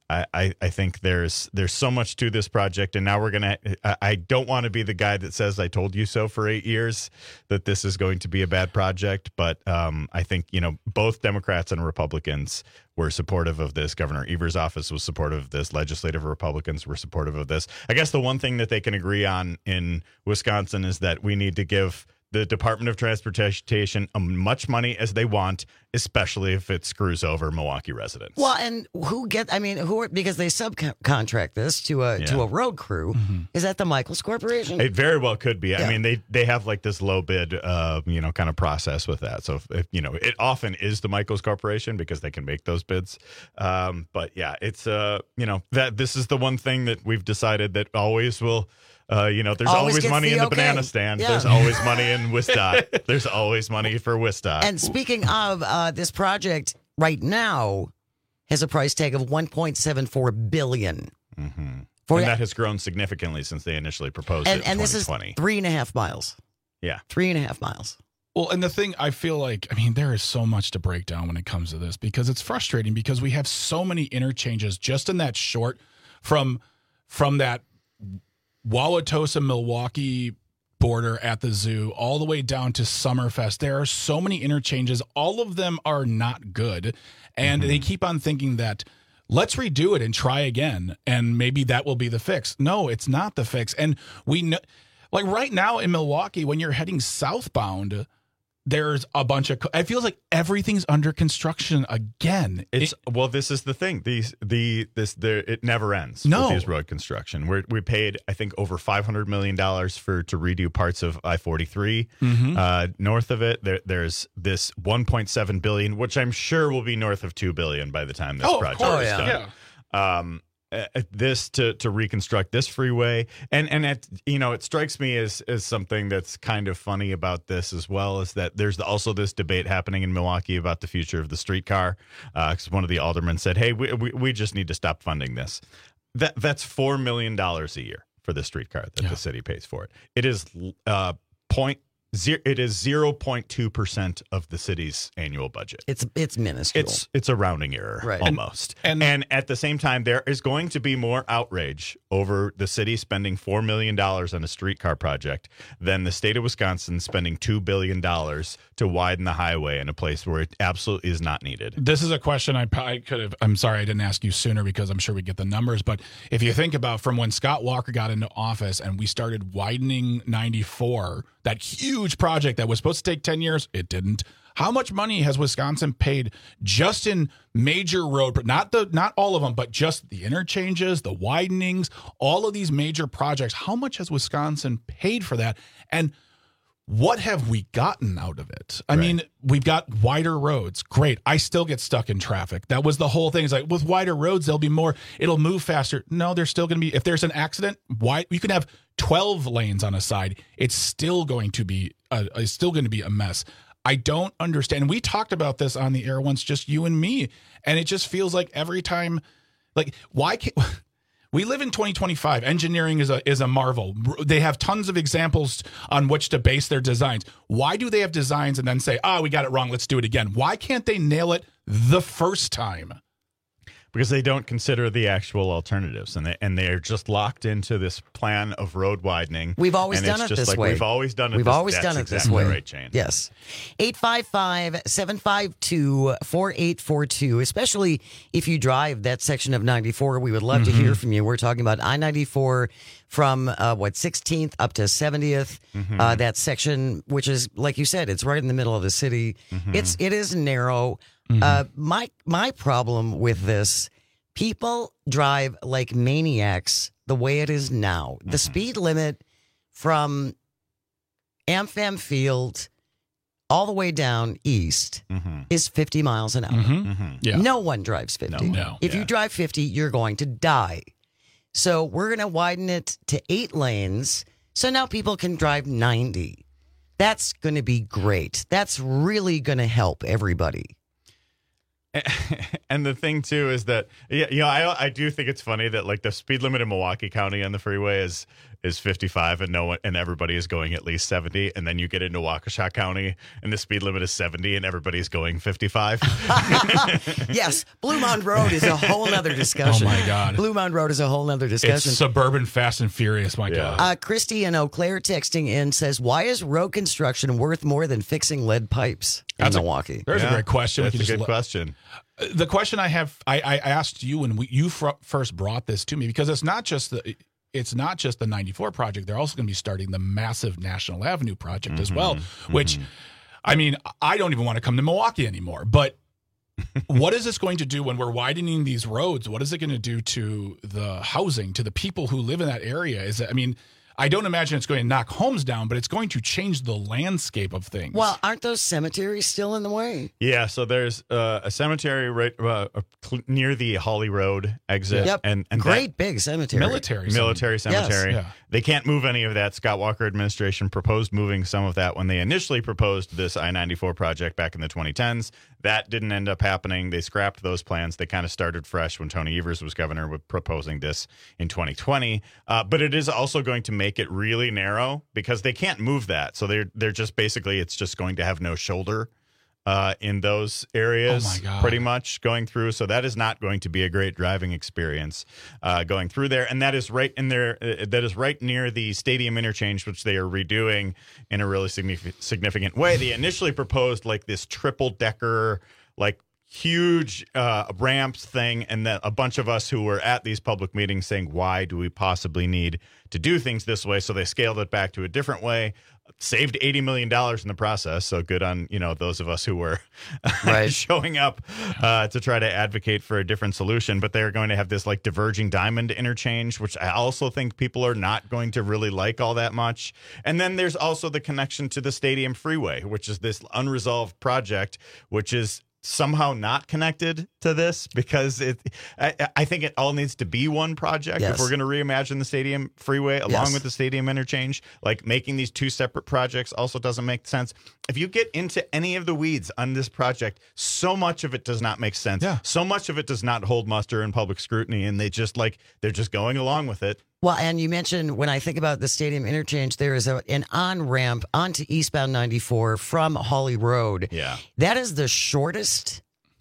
I, I, I think there's there's so much to this project, and now we're gonna. I, I don't want to be the guy that says I told you so for eight years that this is going to be a bad project, but um, I think you know both Democrats and Republicans were supportive of this. Governor Evers' office was supportive of this. Legislative Republicans were supportive of this. I guess the one thing that they can agree on in Wisconsin is that we need to give the Department of Transportation as much money as they want, especially if it screws over Milwaukee residents. Well, and who get? I mean, who are, because they subcontract this to a Yeah. to a road crew. Mm-hmm. Is that the Michaels Corporation? It very well could be. Yeah. I mean, they they have like this low bid, uh, you know, kind of process with that. So, if, if, you know, it often is the Michaels Corporation because they can make those bids. Um, but yeah, it's uh, you know, that this is the one thing that we've decided that always will. Uh, you know, there's Always always gets money the in the okay. banana stand. Yeah. There's always money in Wisdot. There's always money for Wisdot. And speaking of uh, this project, right now has a price tag of one point seven four billion. Mm-hmm. For and that- that has grown significantly since they initially proposed And, it in and this is twenty twenty. three and a half miles. Yeah. Three and a half miles. Well, and the thing I feel like, I mean, there is so much to break down when it comes to this because it's frustrating because we have so many interchanges just in that short from from that Wauwatosa, Milwaukee border at the zoo all the way down to Summerfest. There are so many interchanges. All of them are not good. And Mm-hmm. they keep on thinking that let's redo it and try again. And maybe that will be the fix. No, it's not the fix. And we know, like right now in Milwaukee, when you're heading southbound, there's a bunch of, it feels like everything's under construction again. It's well, this is the thing. These the this the it never ends. No. with these road construction. We we paid I think over five hundred million dollars for to redo parts of I forty-three. Mhm. Uh, north of it, there, there's this one point seven billion, which I'm sure will be north of two billion by the time this Oh, of project course, is yeah. done. Um, uh, this to to reconstruct this freeway, and and it, you know, it strikes me as as something that's kind of funny about this as well is that there's also this debate happening in Milwaukee about the future of the streetcar. Because one of the aldermen said, "Hey, we, we we just need to stop funding this." That that's four million dollars a year for the streetcar that Yeah. the city pays for it. It is uh point zero. It is zero point two percent of the city's annual budget. It's it's minuscule. It's it's a rounding error, Right. almost. And- And, and- at the same time, there is going to be more outrage over the city spending four million dollars on a streetcar project than the state of Wisconsin spending two billion dollars to widen the highway in a place where it absolutely is not needed. This is a question I, I could have. I'm sorry I didn't ask you sooner because I'm sure we get the numbers. But if you think about from when Scott Walker got into office and we started widening ninety-four, that huge project that was supposed to take ten years, it didn't. How much money has Wisconsin paid just in major road, not the not all of them, but just the interchanges, the widenings, all of these major projects? How much has Wisconsin paid for that? And what have we gotten out of it? I Right. mean, we've got wider roads. Great. I still get stuck in traffic. That was the whole thing. It's like with wider roads, there'll be more, it'll move faster. No, there's still going to be, if there's an accident, why you can have twelve lanes on a side. It's still going to be, a, it's still going to be a mess. I don't understand. We talked about this on the air once, just you and me. And it just feels like every time, like, why can't, we live in twenty twenty-five. Engineering is a is a marvel. They have tons of examples on which to base their designs. Why do they have designs and then say, "Oh, we got it wrong. Let's do it again"? Why can't they nail it the first time? Because they don't consider the actual alternatives, and they and they're just locked into this plan of road widening. We've always and done it's it just this like, way. We've always done it. We've this, always that's done it this exactly way. Right, Jane. Yes. eight five five, seven five two, four eight four two. Especially if you drive that section of ninety-four, we would love Mm-hmm. to hear from you. We're talking about I ninety-four from uh, what sixteenth up to seventieth. Mm-hmm. Uh, that section, which is like you said, it's right in the middle of the city. Mm-hmm. It's it is narrow. Uh, my my problem with this. People drive like maniacs the way it is now. The speed limit from AmFam Field all the way down east Mm-hmm. is fifty miles an hour. Mm-hmm. Yeah. No one drives fifty. No, no. If Yeah. you drive fifty, you're going to die. So we're going to widen it to eight lanes so now people can drive ninety. That's going to be great. That's really going to help everybody. And the thing too is that yeah, you know, I I do think it's funny that like the speed limit in Milwaukee County on the freeway is is fifty-five, and no one and everybody is going at least seventy, and then you get into Waukesha County and the speed limit is seventy, and everybody's going fifty-five. Yes, Blue Mound Road is a whole nother discussion. Oh my God, Blue Mound Road is a whole nother discussion. It's suburban Fast and Furious. My God. Uh, Christy in Eau Claire texting in says, "Why is road construction worth more than fixing lead pipes in That's Milwaukee?" A, there's yeah, a great question. That's a good lo- question. The question I have, I, I asked you when we, you fr- first brought this to me, because it's not just the it's not just the ninety-four project. They're also going to be starting the massive National Avenue project mm-hmm, as well, mm-hmm. which, I mean, I don't even want to come to Milwaukee anymore. But what is this going to do when we're widening these roads? What is it going to do to the housing, to the people who live in that area? Is it, I mean, I don't imagine it's going to knock homes down, but it's going to change the landscape of things. Well, aren't those cemeteries still in the way? Yeah, so there's uh, a cemetery right uh, near the Holly Road exit. Yep, and, and great that, big cemetery. Military Military cemetery. Yes. Yeah. They can't move any of that. Scott Walker administration proposed moving some of that when they initially proposed this I ninety-four project back in the twenty tens. That didn't end up happening. They scrapped those plans. They kind of started fresh when Tony Evers was governor with proposing this in twenty twenty. Uh, but it is also going to make it really narrow because they can't move that. So they're they're just basically it's just going to have no shoulder uh, in those areas. Oh my God. Pretty much going through. So that is not going to be a great driving experience uh, going through there. And that is right in there. Uh, that is right near the stadium interchange, which they are redoing in a really significant significant way. They initially proposed like this triple decker, like huge uh, ramps thing, and that a bunch of us who were at these public meetings saying, why do we possibly need to do things this way? So they scaled it back to a different way, saved eighty million dollars in the process. So good on, you know, those of us who were right. showing up uh, to try to advocate for a different solution. But they're going to have this like diverging diamond interchange, which I also think people are not going to really like all that much. And then there's also the connection to the Stadium Freeway, which is this unresolved project, which is somehow not connected to this because it I, I think it all needs to be one project yes. if we're going to reimagine the Stadium Freeway along yes. with the Stadium Interchange. Like making these two separate projects also doesn't make sense. If you get into any of the weeds on this project, so much of it does not make sense. Yeah. So much of it does not hold muster in public scrutiny, and they just like they're just going along with it. Well, and you mentioned when I think about the Stadium Interchange, there is a, an on-ramp onto eastbound ninety-four from Holly Road. Yeah. That is the shortest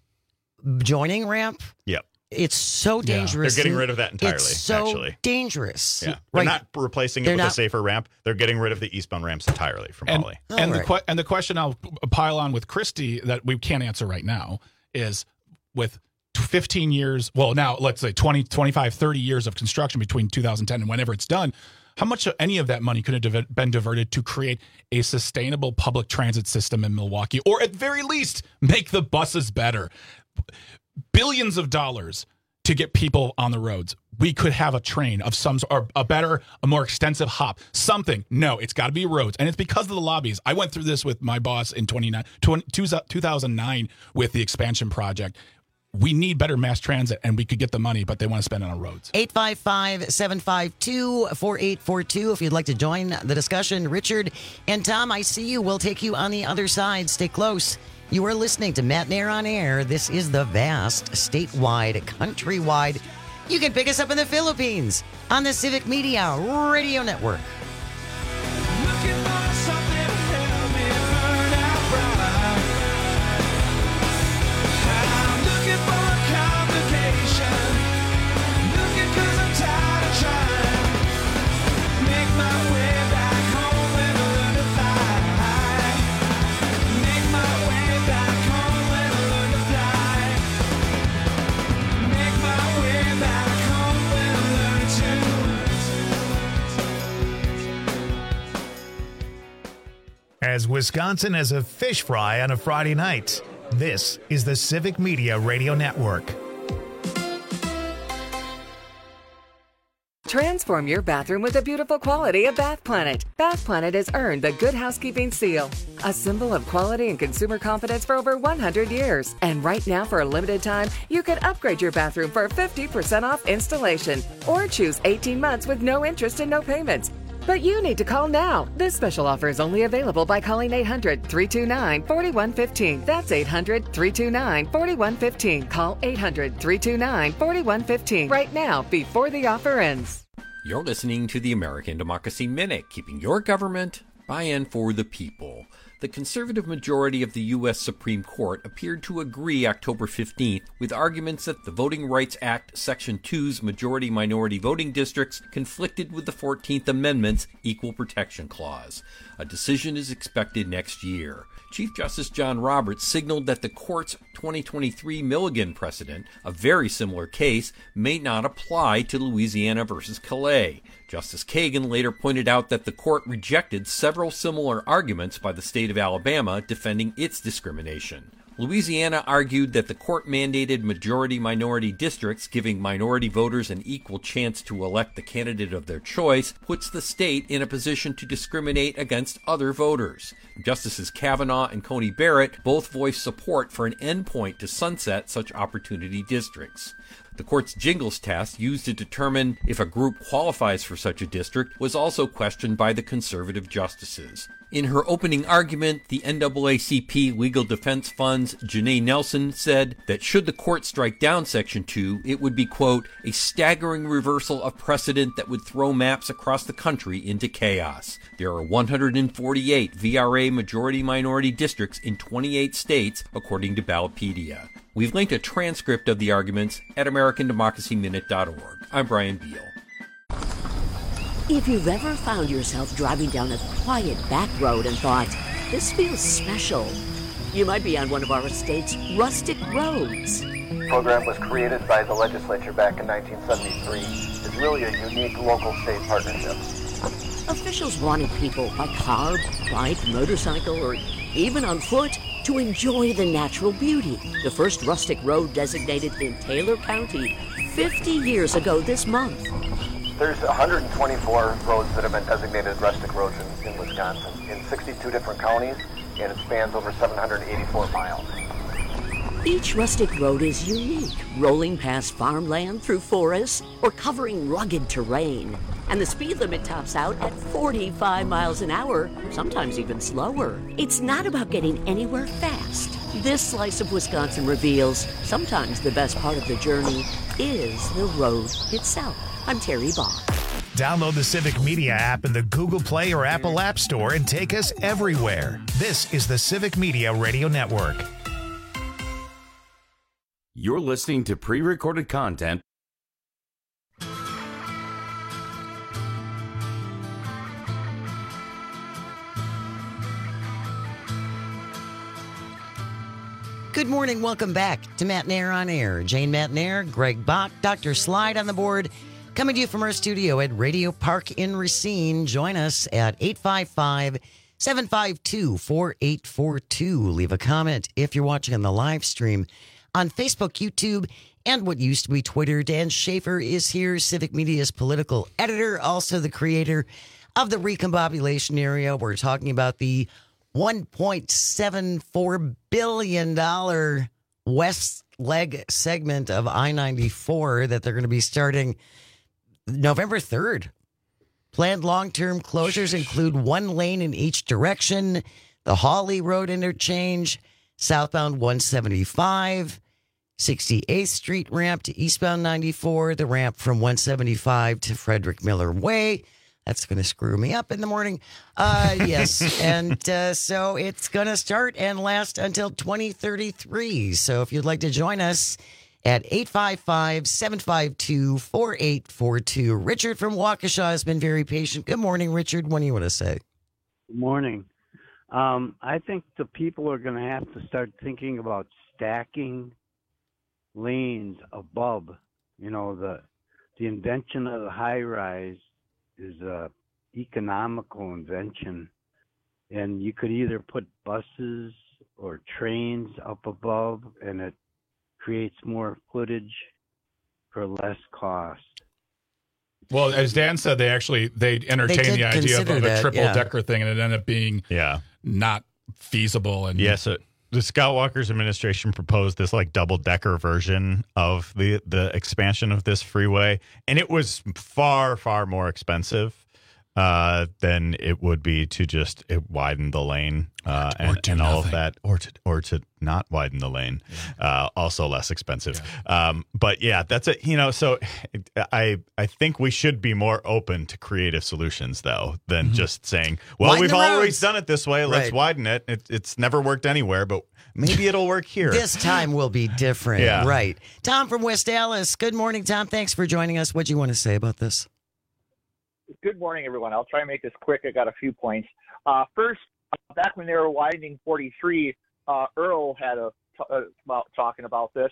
joining ramp. Yep. It's so dangerous. They're getting rid of that entirely, it's so actually. dangerous. Yeah. They're right. not replacing it They're with not, a safer ramp. They're getting rid of the eastbound ramps entirely from and, Holly. And, right. the que- and the question I'll pile on with Christy that we can't answer right now is with fifteen years, well, now let's say twenty, twenty-five, thirty years of construction between two thousand ten and whenever it's done, how much of any of that money could have div- been diverted to create a sustainable public transit system in Milwaukee, or at very least make the buses better? Billions of dollars to get people on the roads. We could have a train of some or a better, a more extensive hop, something. No, it's got to be roads. And it's because of the lobbies. I went through this with my boss in two thousand nine with the expansion project. We need better mass transit, and we could get the money, but they want to spend it on roads. eight five five, seven five two, four eight four two if you'd like to join the discussion. Richard and Tom, I see you. We'll take you on the other side. Stay close. You are listening to Matt Nair on Air. This is the vast, statewide, countrywide. You can pick us up in the Philippines on the Civic Media Radio Network. As Wisconsin as a fish fry on a Friday night, this is the Civic Media Radio Network. Transform your bathroom with the beautiful quality of Bath Planet. Bath Planet has earned the Good Housekeeping seal, a symbol of quality and consumer confidence for over one hundred years. And right now, for a limited time, you can upgrade your bathroom for fifty percent off installation or choose eighteen months with no interest and no payments. But you need to call now. This special offer is only available by calling eight hundred, three two nine, four one one five. That's eight hundred, three two nine, four one one five. Call eight hundred, three two nine, four one one five right now before the offer ends. You're listening to the American Democracy Minute, keeping your government by and for the people. The conservative majority of the U S Supreme Court appeared to agree October fifteenth with arguments that the Voting Rights Act Section two's majority-minority voting districts conflicted with the fourteenth Amendment's Equal Protection Clause. A decision is expected next year. Chief Justice John Roberts signaled that the court's twenty twenty-three Milligan precedent, a very similar case, may not apply to Louisiana versus Calais. Justice Kagan later pointed out that the court rejected several similar arguments by the state of Alabama defending its discrimination. Louisiana argued that the court-mandated majority-minority districts giving minority voters an equal chance to elect the candidate of their choice puts the state in a position to discriminate against other voters. Justices Kavanaugh and Coney Barrett both voiced support for an endpoint to sunset such opportunity districts. The court's Jingles test, used to determine if a group qualifies for such a district, was also questioned by the conservative justices. In her opening argument, the N double A C P Legal Defense Fund's Janae Nelson said that should the court strike down Section two, it would be, quote, a staggering reversal of precedent that would throw maps across the country into chaos. There are one hundred forty-eight V R A majority-minority districts in twenty-eight states, according to Ballotpedia. We've linked a transcript of the arguments at American Democracy Minute dot org. I'm Brian Beal. If you've ever found yourself driving down a quiet back road and thought, this feels special, you might be on one of our state's rustic roads. The program was created by the legislature back in nineteen seventy-three. It's really a unique local-state partnership. Officials wanted people by car, bike, motorcycle, or even on foot to enjoy the natural beauty. The first rustic road designated in Taylor County fifty years ago this month. There's one hundred twenty-four roads that have been designated rustic roads in, in Wisconsin in sixty-two different counties, and it spans over seven hundred eighty-four miles. Each rustic road is unique, rolling past farmland through forests or covering rugged terrain. And the speed limit tops out at forty-five miles an hour, sometimes even slower. It's not about getting anywhere fast. This slice of Wisconsin reveals sometimes the best part of the journey is the road itself. I'm Terry Bach. Download the Civic Media app in the Google Play or Apple App Store and take us everywhere. This is the Civic Media Radio Network. You're listening to pre-recorded content. Good morning. Welcome back to Matt Nair on Air. Jane Matt Nair, Greg Bach, Doctor Slide on the board. Coming to you from our studio at Radio Park in Racine. Join us at eight five five, seven five two, four eight four two. Leave a comment if you're watching on the live stream on Facebook, YouTube, and what used to be Twitter. Dan Schaefer is here, Civic Media's political editor, also the creator of the Recombobulation Area. We're talking about the one point seven four billion dollars west leg segment of I ninety-four that they're going to be starting November third. Planned long-term closures include one lane in each direction, the Hawley Road interchange, southbound one seventy-five, sixty-eighth Street ramp to eastbound ninety-four, the ramp from one seventy-five to Frederick Miller Way. That's going to screw me up in the morning. Uh, yes, and uh, so it's going to start and last until twenty thirty-three. So if you'd like to join us at eight five five, seven five two, four eight four two. Richard from Waukesha has been very patient. Good morning, Richard. What do you want to say? Good morning. Um, I think the people are going to have to start thinking about stacking lanes above. You know, the the invention of the high rise is a economical invention, and you could either put buses or trains up above, and it creates more footage for less cost. Well, as Dan said, they actually they entertained the idea of, of a that, triple yeah. decker thing, and it ended up being yeah not feasible. And yes, yeah, so the Scott Walker's administration proposed this like double decker version of the the expansion of this freeway, and it was far far more expensive uh, than it would be to just widen the lane uh, or and, do and all of nothing. that, or to or to not widen the lane. Uh, also less expensive. Um, but yeah, that's it. You know, so I I think we should be more open to creative solutions though than Mm-hmm. just saying, well, Widen we've the always roads. done it this way. Let's Right. widen it. it. It's never worked anywhere, but maybe it'll work here. This time will be different. Yeah. Right. Tom from West Dallas. Good morning, Tom. Thanks for joining us. What do you want to say about this? Good morning, everyone. I'll try and make this quick. I got a few points. Uh, first, uh, back when they were widening forty-three, uh, Earl had a t- uh, about talking about this,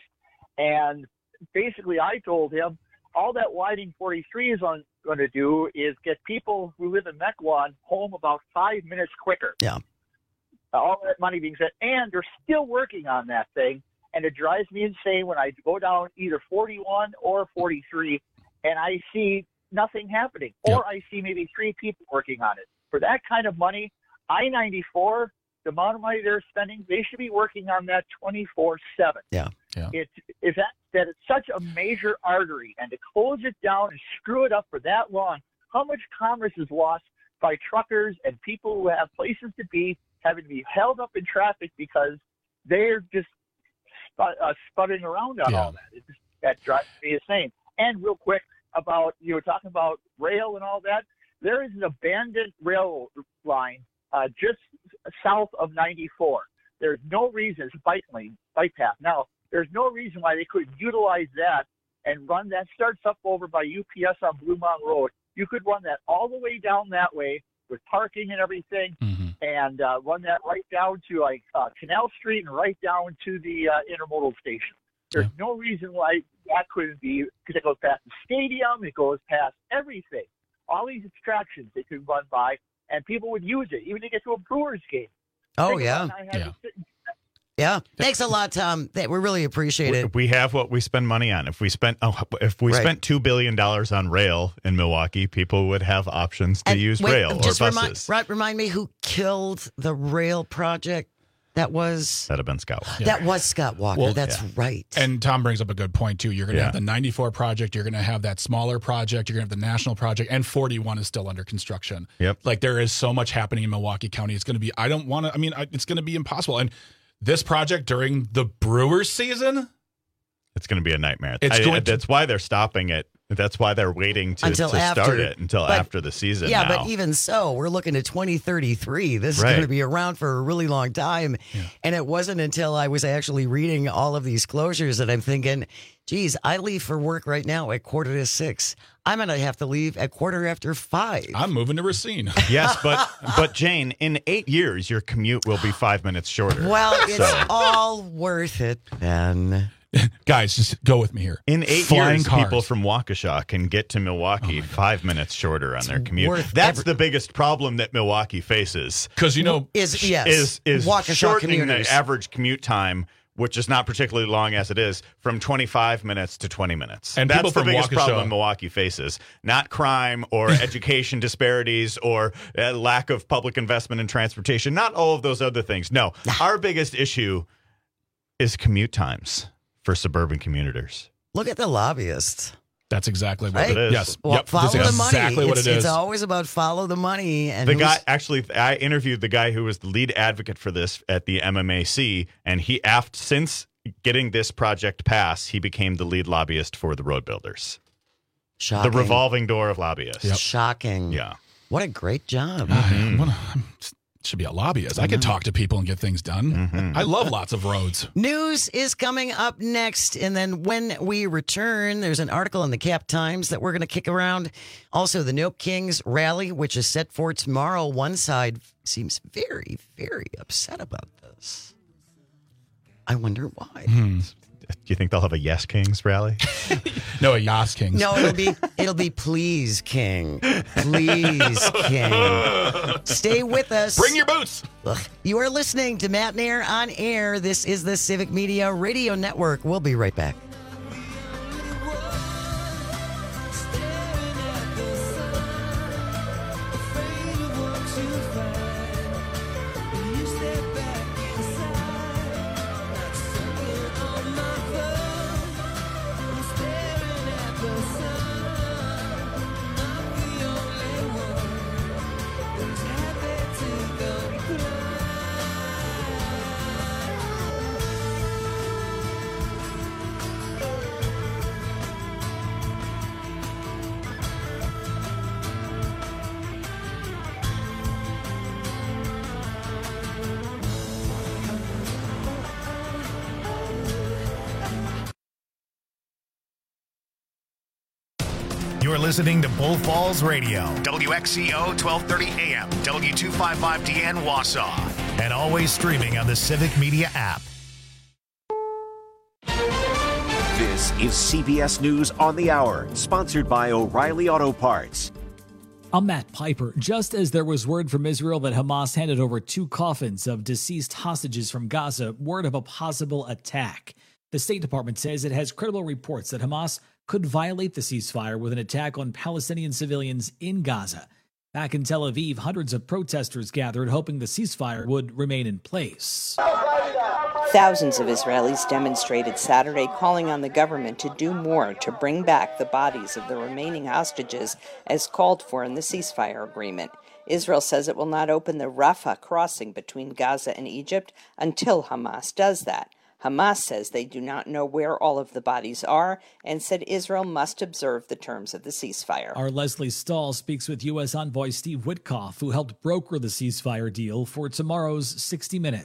and basically, I told him all that widening forty-three is on, going to do is get people who live in Mequon home about five minutes quicker. Yeah. Uh, all that money being spent, and they're still working on that thing, and it drives me insane when I go down either forty-one or forty-three, and I see nothing happening, or I see maybe three people working on it. For that kind of money, I ninety-four, the amount of money they're spending, they should be working on that twenty-four seven. Yeah. Yeah. It's is that that it's such a major artery, and to close it down and screw it up for that long, how much commerce is lost by truckers and people who have places to be having to be held up in traffic because they're just sp- uh, sputtering around on Yeah. all that. It just, that drives me insane. And real quick about, you were talking about rail and all that. There is an abandoned rail line uh, just south of ninety-four. There's no reason, it's a bike lane, bike path. Now, there's no reason why they couldn't utilize that and run that. Starts up over by U P S on Blue Mountain Road. You could run that all the way down that way with parking and everything, Mm-hmm. and uh, run that right down to like uh, Canal Street and right down to the uh, intermodal station. There's no reason why that couldn't be, because it goes past the stadium, it goes past everything. All these distractions they could run by, and people would use it, even to get to a Brewers game. Oh, Think yeah. about it, I had to sit and- Yeah. Thanks a lot, Tom. Th- We really appreciate it. We have what we spend money on. If we spent oh, if we Right. spent two billion dollars on rail in Milwaukee, people would have options to And use wait, rail or just buses. Remind, right, remind me who killed the rail project? That was That'd have been Scott Walker. that was Scott Walker. Well, That's yeah. right. And Tom brings up a good point, too. You're going to Yeah. have the ninety-four project. You're going to have that smaller project. You're going to have the national project. And forty-one is still under construction. Yep. Like, there is so much happening in Milwaukee County. It's going to be, I don't want to, I mean, I, it's going to be impossible. And this project during the Brewers season, It's going to be a nightmare. It's I- going to- that's why they're stopping it. That's why they're waiting to, Until to after. start it until But- after the season. Yeah, now. but even so, we're looking at twenty thirty-three. This is Right. going to be around for a really long time. And it wasn't until I was actually reading all of these closures that I'm thinking, geez, I leave for work right now at quarter to six. I'm going to have to leave at quarter after five. I'm moving to Racine. yes, but but Jane, in eight years, your commute will be five minutes shorter. Well, it's So- all worth it then. Guys, just go with me here. In eight Flying years, cars. people from Waukesha can get to Milwaukee five minutes shorter on their commute. worth That's every- the biggest problem that Milwaukee faces. Because, you know, Is yes, is is Waukesha shortening commuters. the average commute time, which is not particularly long as it is, from twenty-five minutes to twenty minutes. And that's people the from biggest Waukesha- problem Milwaukee faces. Not crime or education disparities or uh, lack of public investment in transportation. Not all of those other things. No, our biggest issue is commute times for suburban commuters. Look at the lobbyists. That's exactly what Right? it is. Yes. Well, Yep. follow That's the money. exactly what it's, it is. It's always about follow the money. And The who's- guy, actually, I interviewed the guy who was the lead advocate for this at the M M A C, and he, after, since getting this project passed, he became the lead lobbyist for the road builders. Shocking. The revolving door of lobbyists. Shocking. Yeah. What a great job. I wanna- should be a lobbyist. I could talk to people and get things done. Mm-hmm. I love lots of roads. News is coming up next. And then when we return, there's an article in the Cap Times that we're going to kick around. Also, the Nope Kings rally, which is set for tomorrow. One side seems very, very upset about this. I wonder why. Hmm. Do you think they'll have a Yes Kings rally? No, a Yas Kings. No, it'll be it'll be please, King. Please, King. Stay with us. Bring your boots. Ugh. You are listening to Matt Nair on Air. This is the Civic Media Radio Network. We'll be right back. You're listening to Bull Falls Radio, W X C O twelve thirty A M, W two fifty-five D N Wausau, and always streaming on the Civic Media app. This is C B S News on the Hour, sponsored by O'Reilly Auto Parts. I'm Matt Piper. Just as there was word from Israel that Hamas handed over two coffins of deceased hostages from Gaza, word of a possible attack. The State Department says it has credible reports that Hamas could violate the ceasefire with an attack on Palestinian civilians in Gaza. Back in Tel Aviv, hundreds of protesters gathered hoping the ceasefire would remain in place. Thousands of Israelis demonstrated Saturday calling on the government to do more to bring back the bodies of the remaining hostages as called for in the ceasefire agreement. Israel says it will not open the Rafah crossing between Gaza and Egypt until Hamas does that. Hamas says they do not know where all of the bodies are and said Israel must observe the terms of the ceasefire. Our Leslie Stahl speaks with U S envoy Steve Witkoff, who helped broker the ceasefire deal for tomorrow's sixty minutes.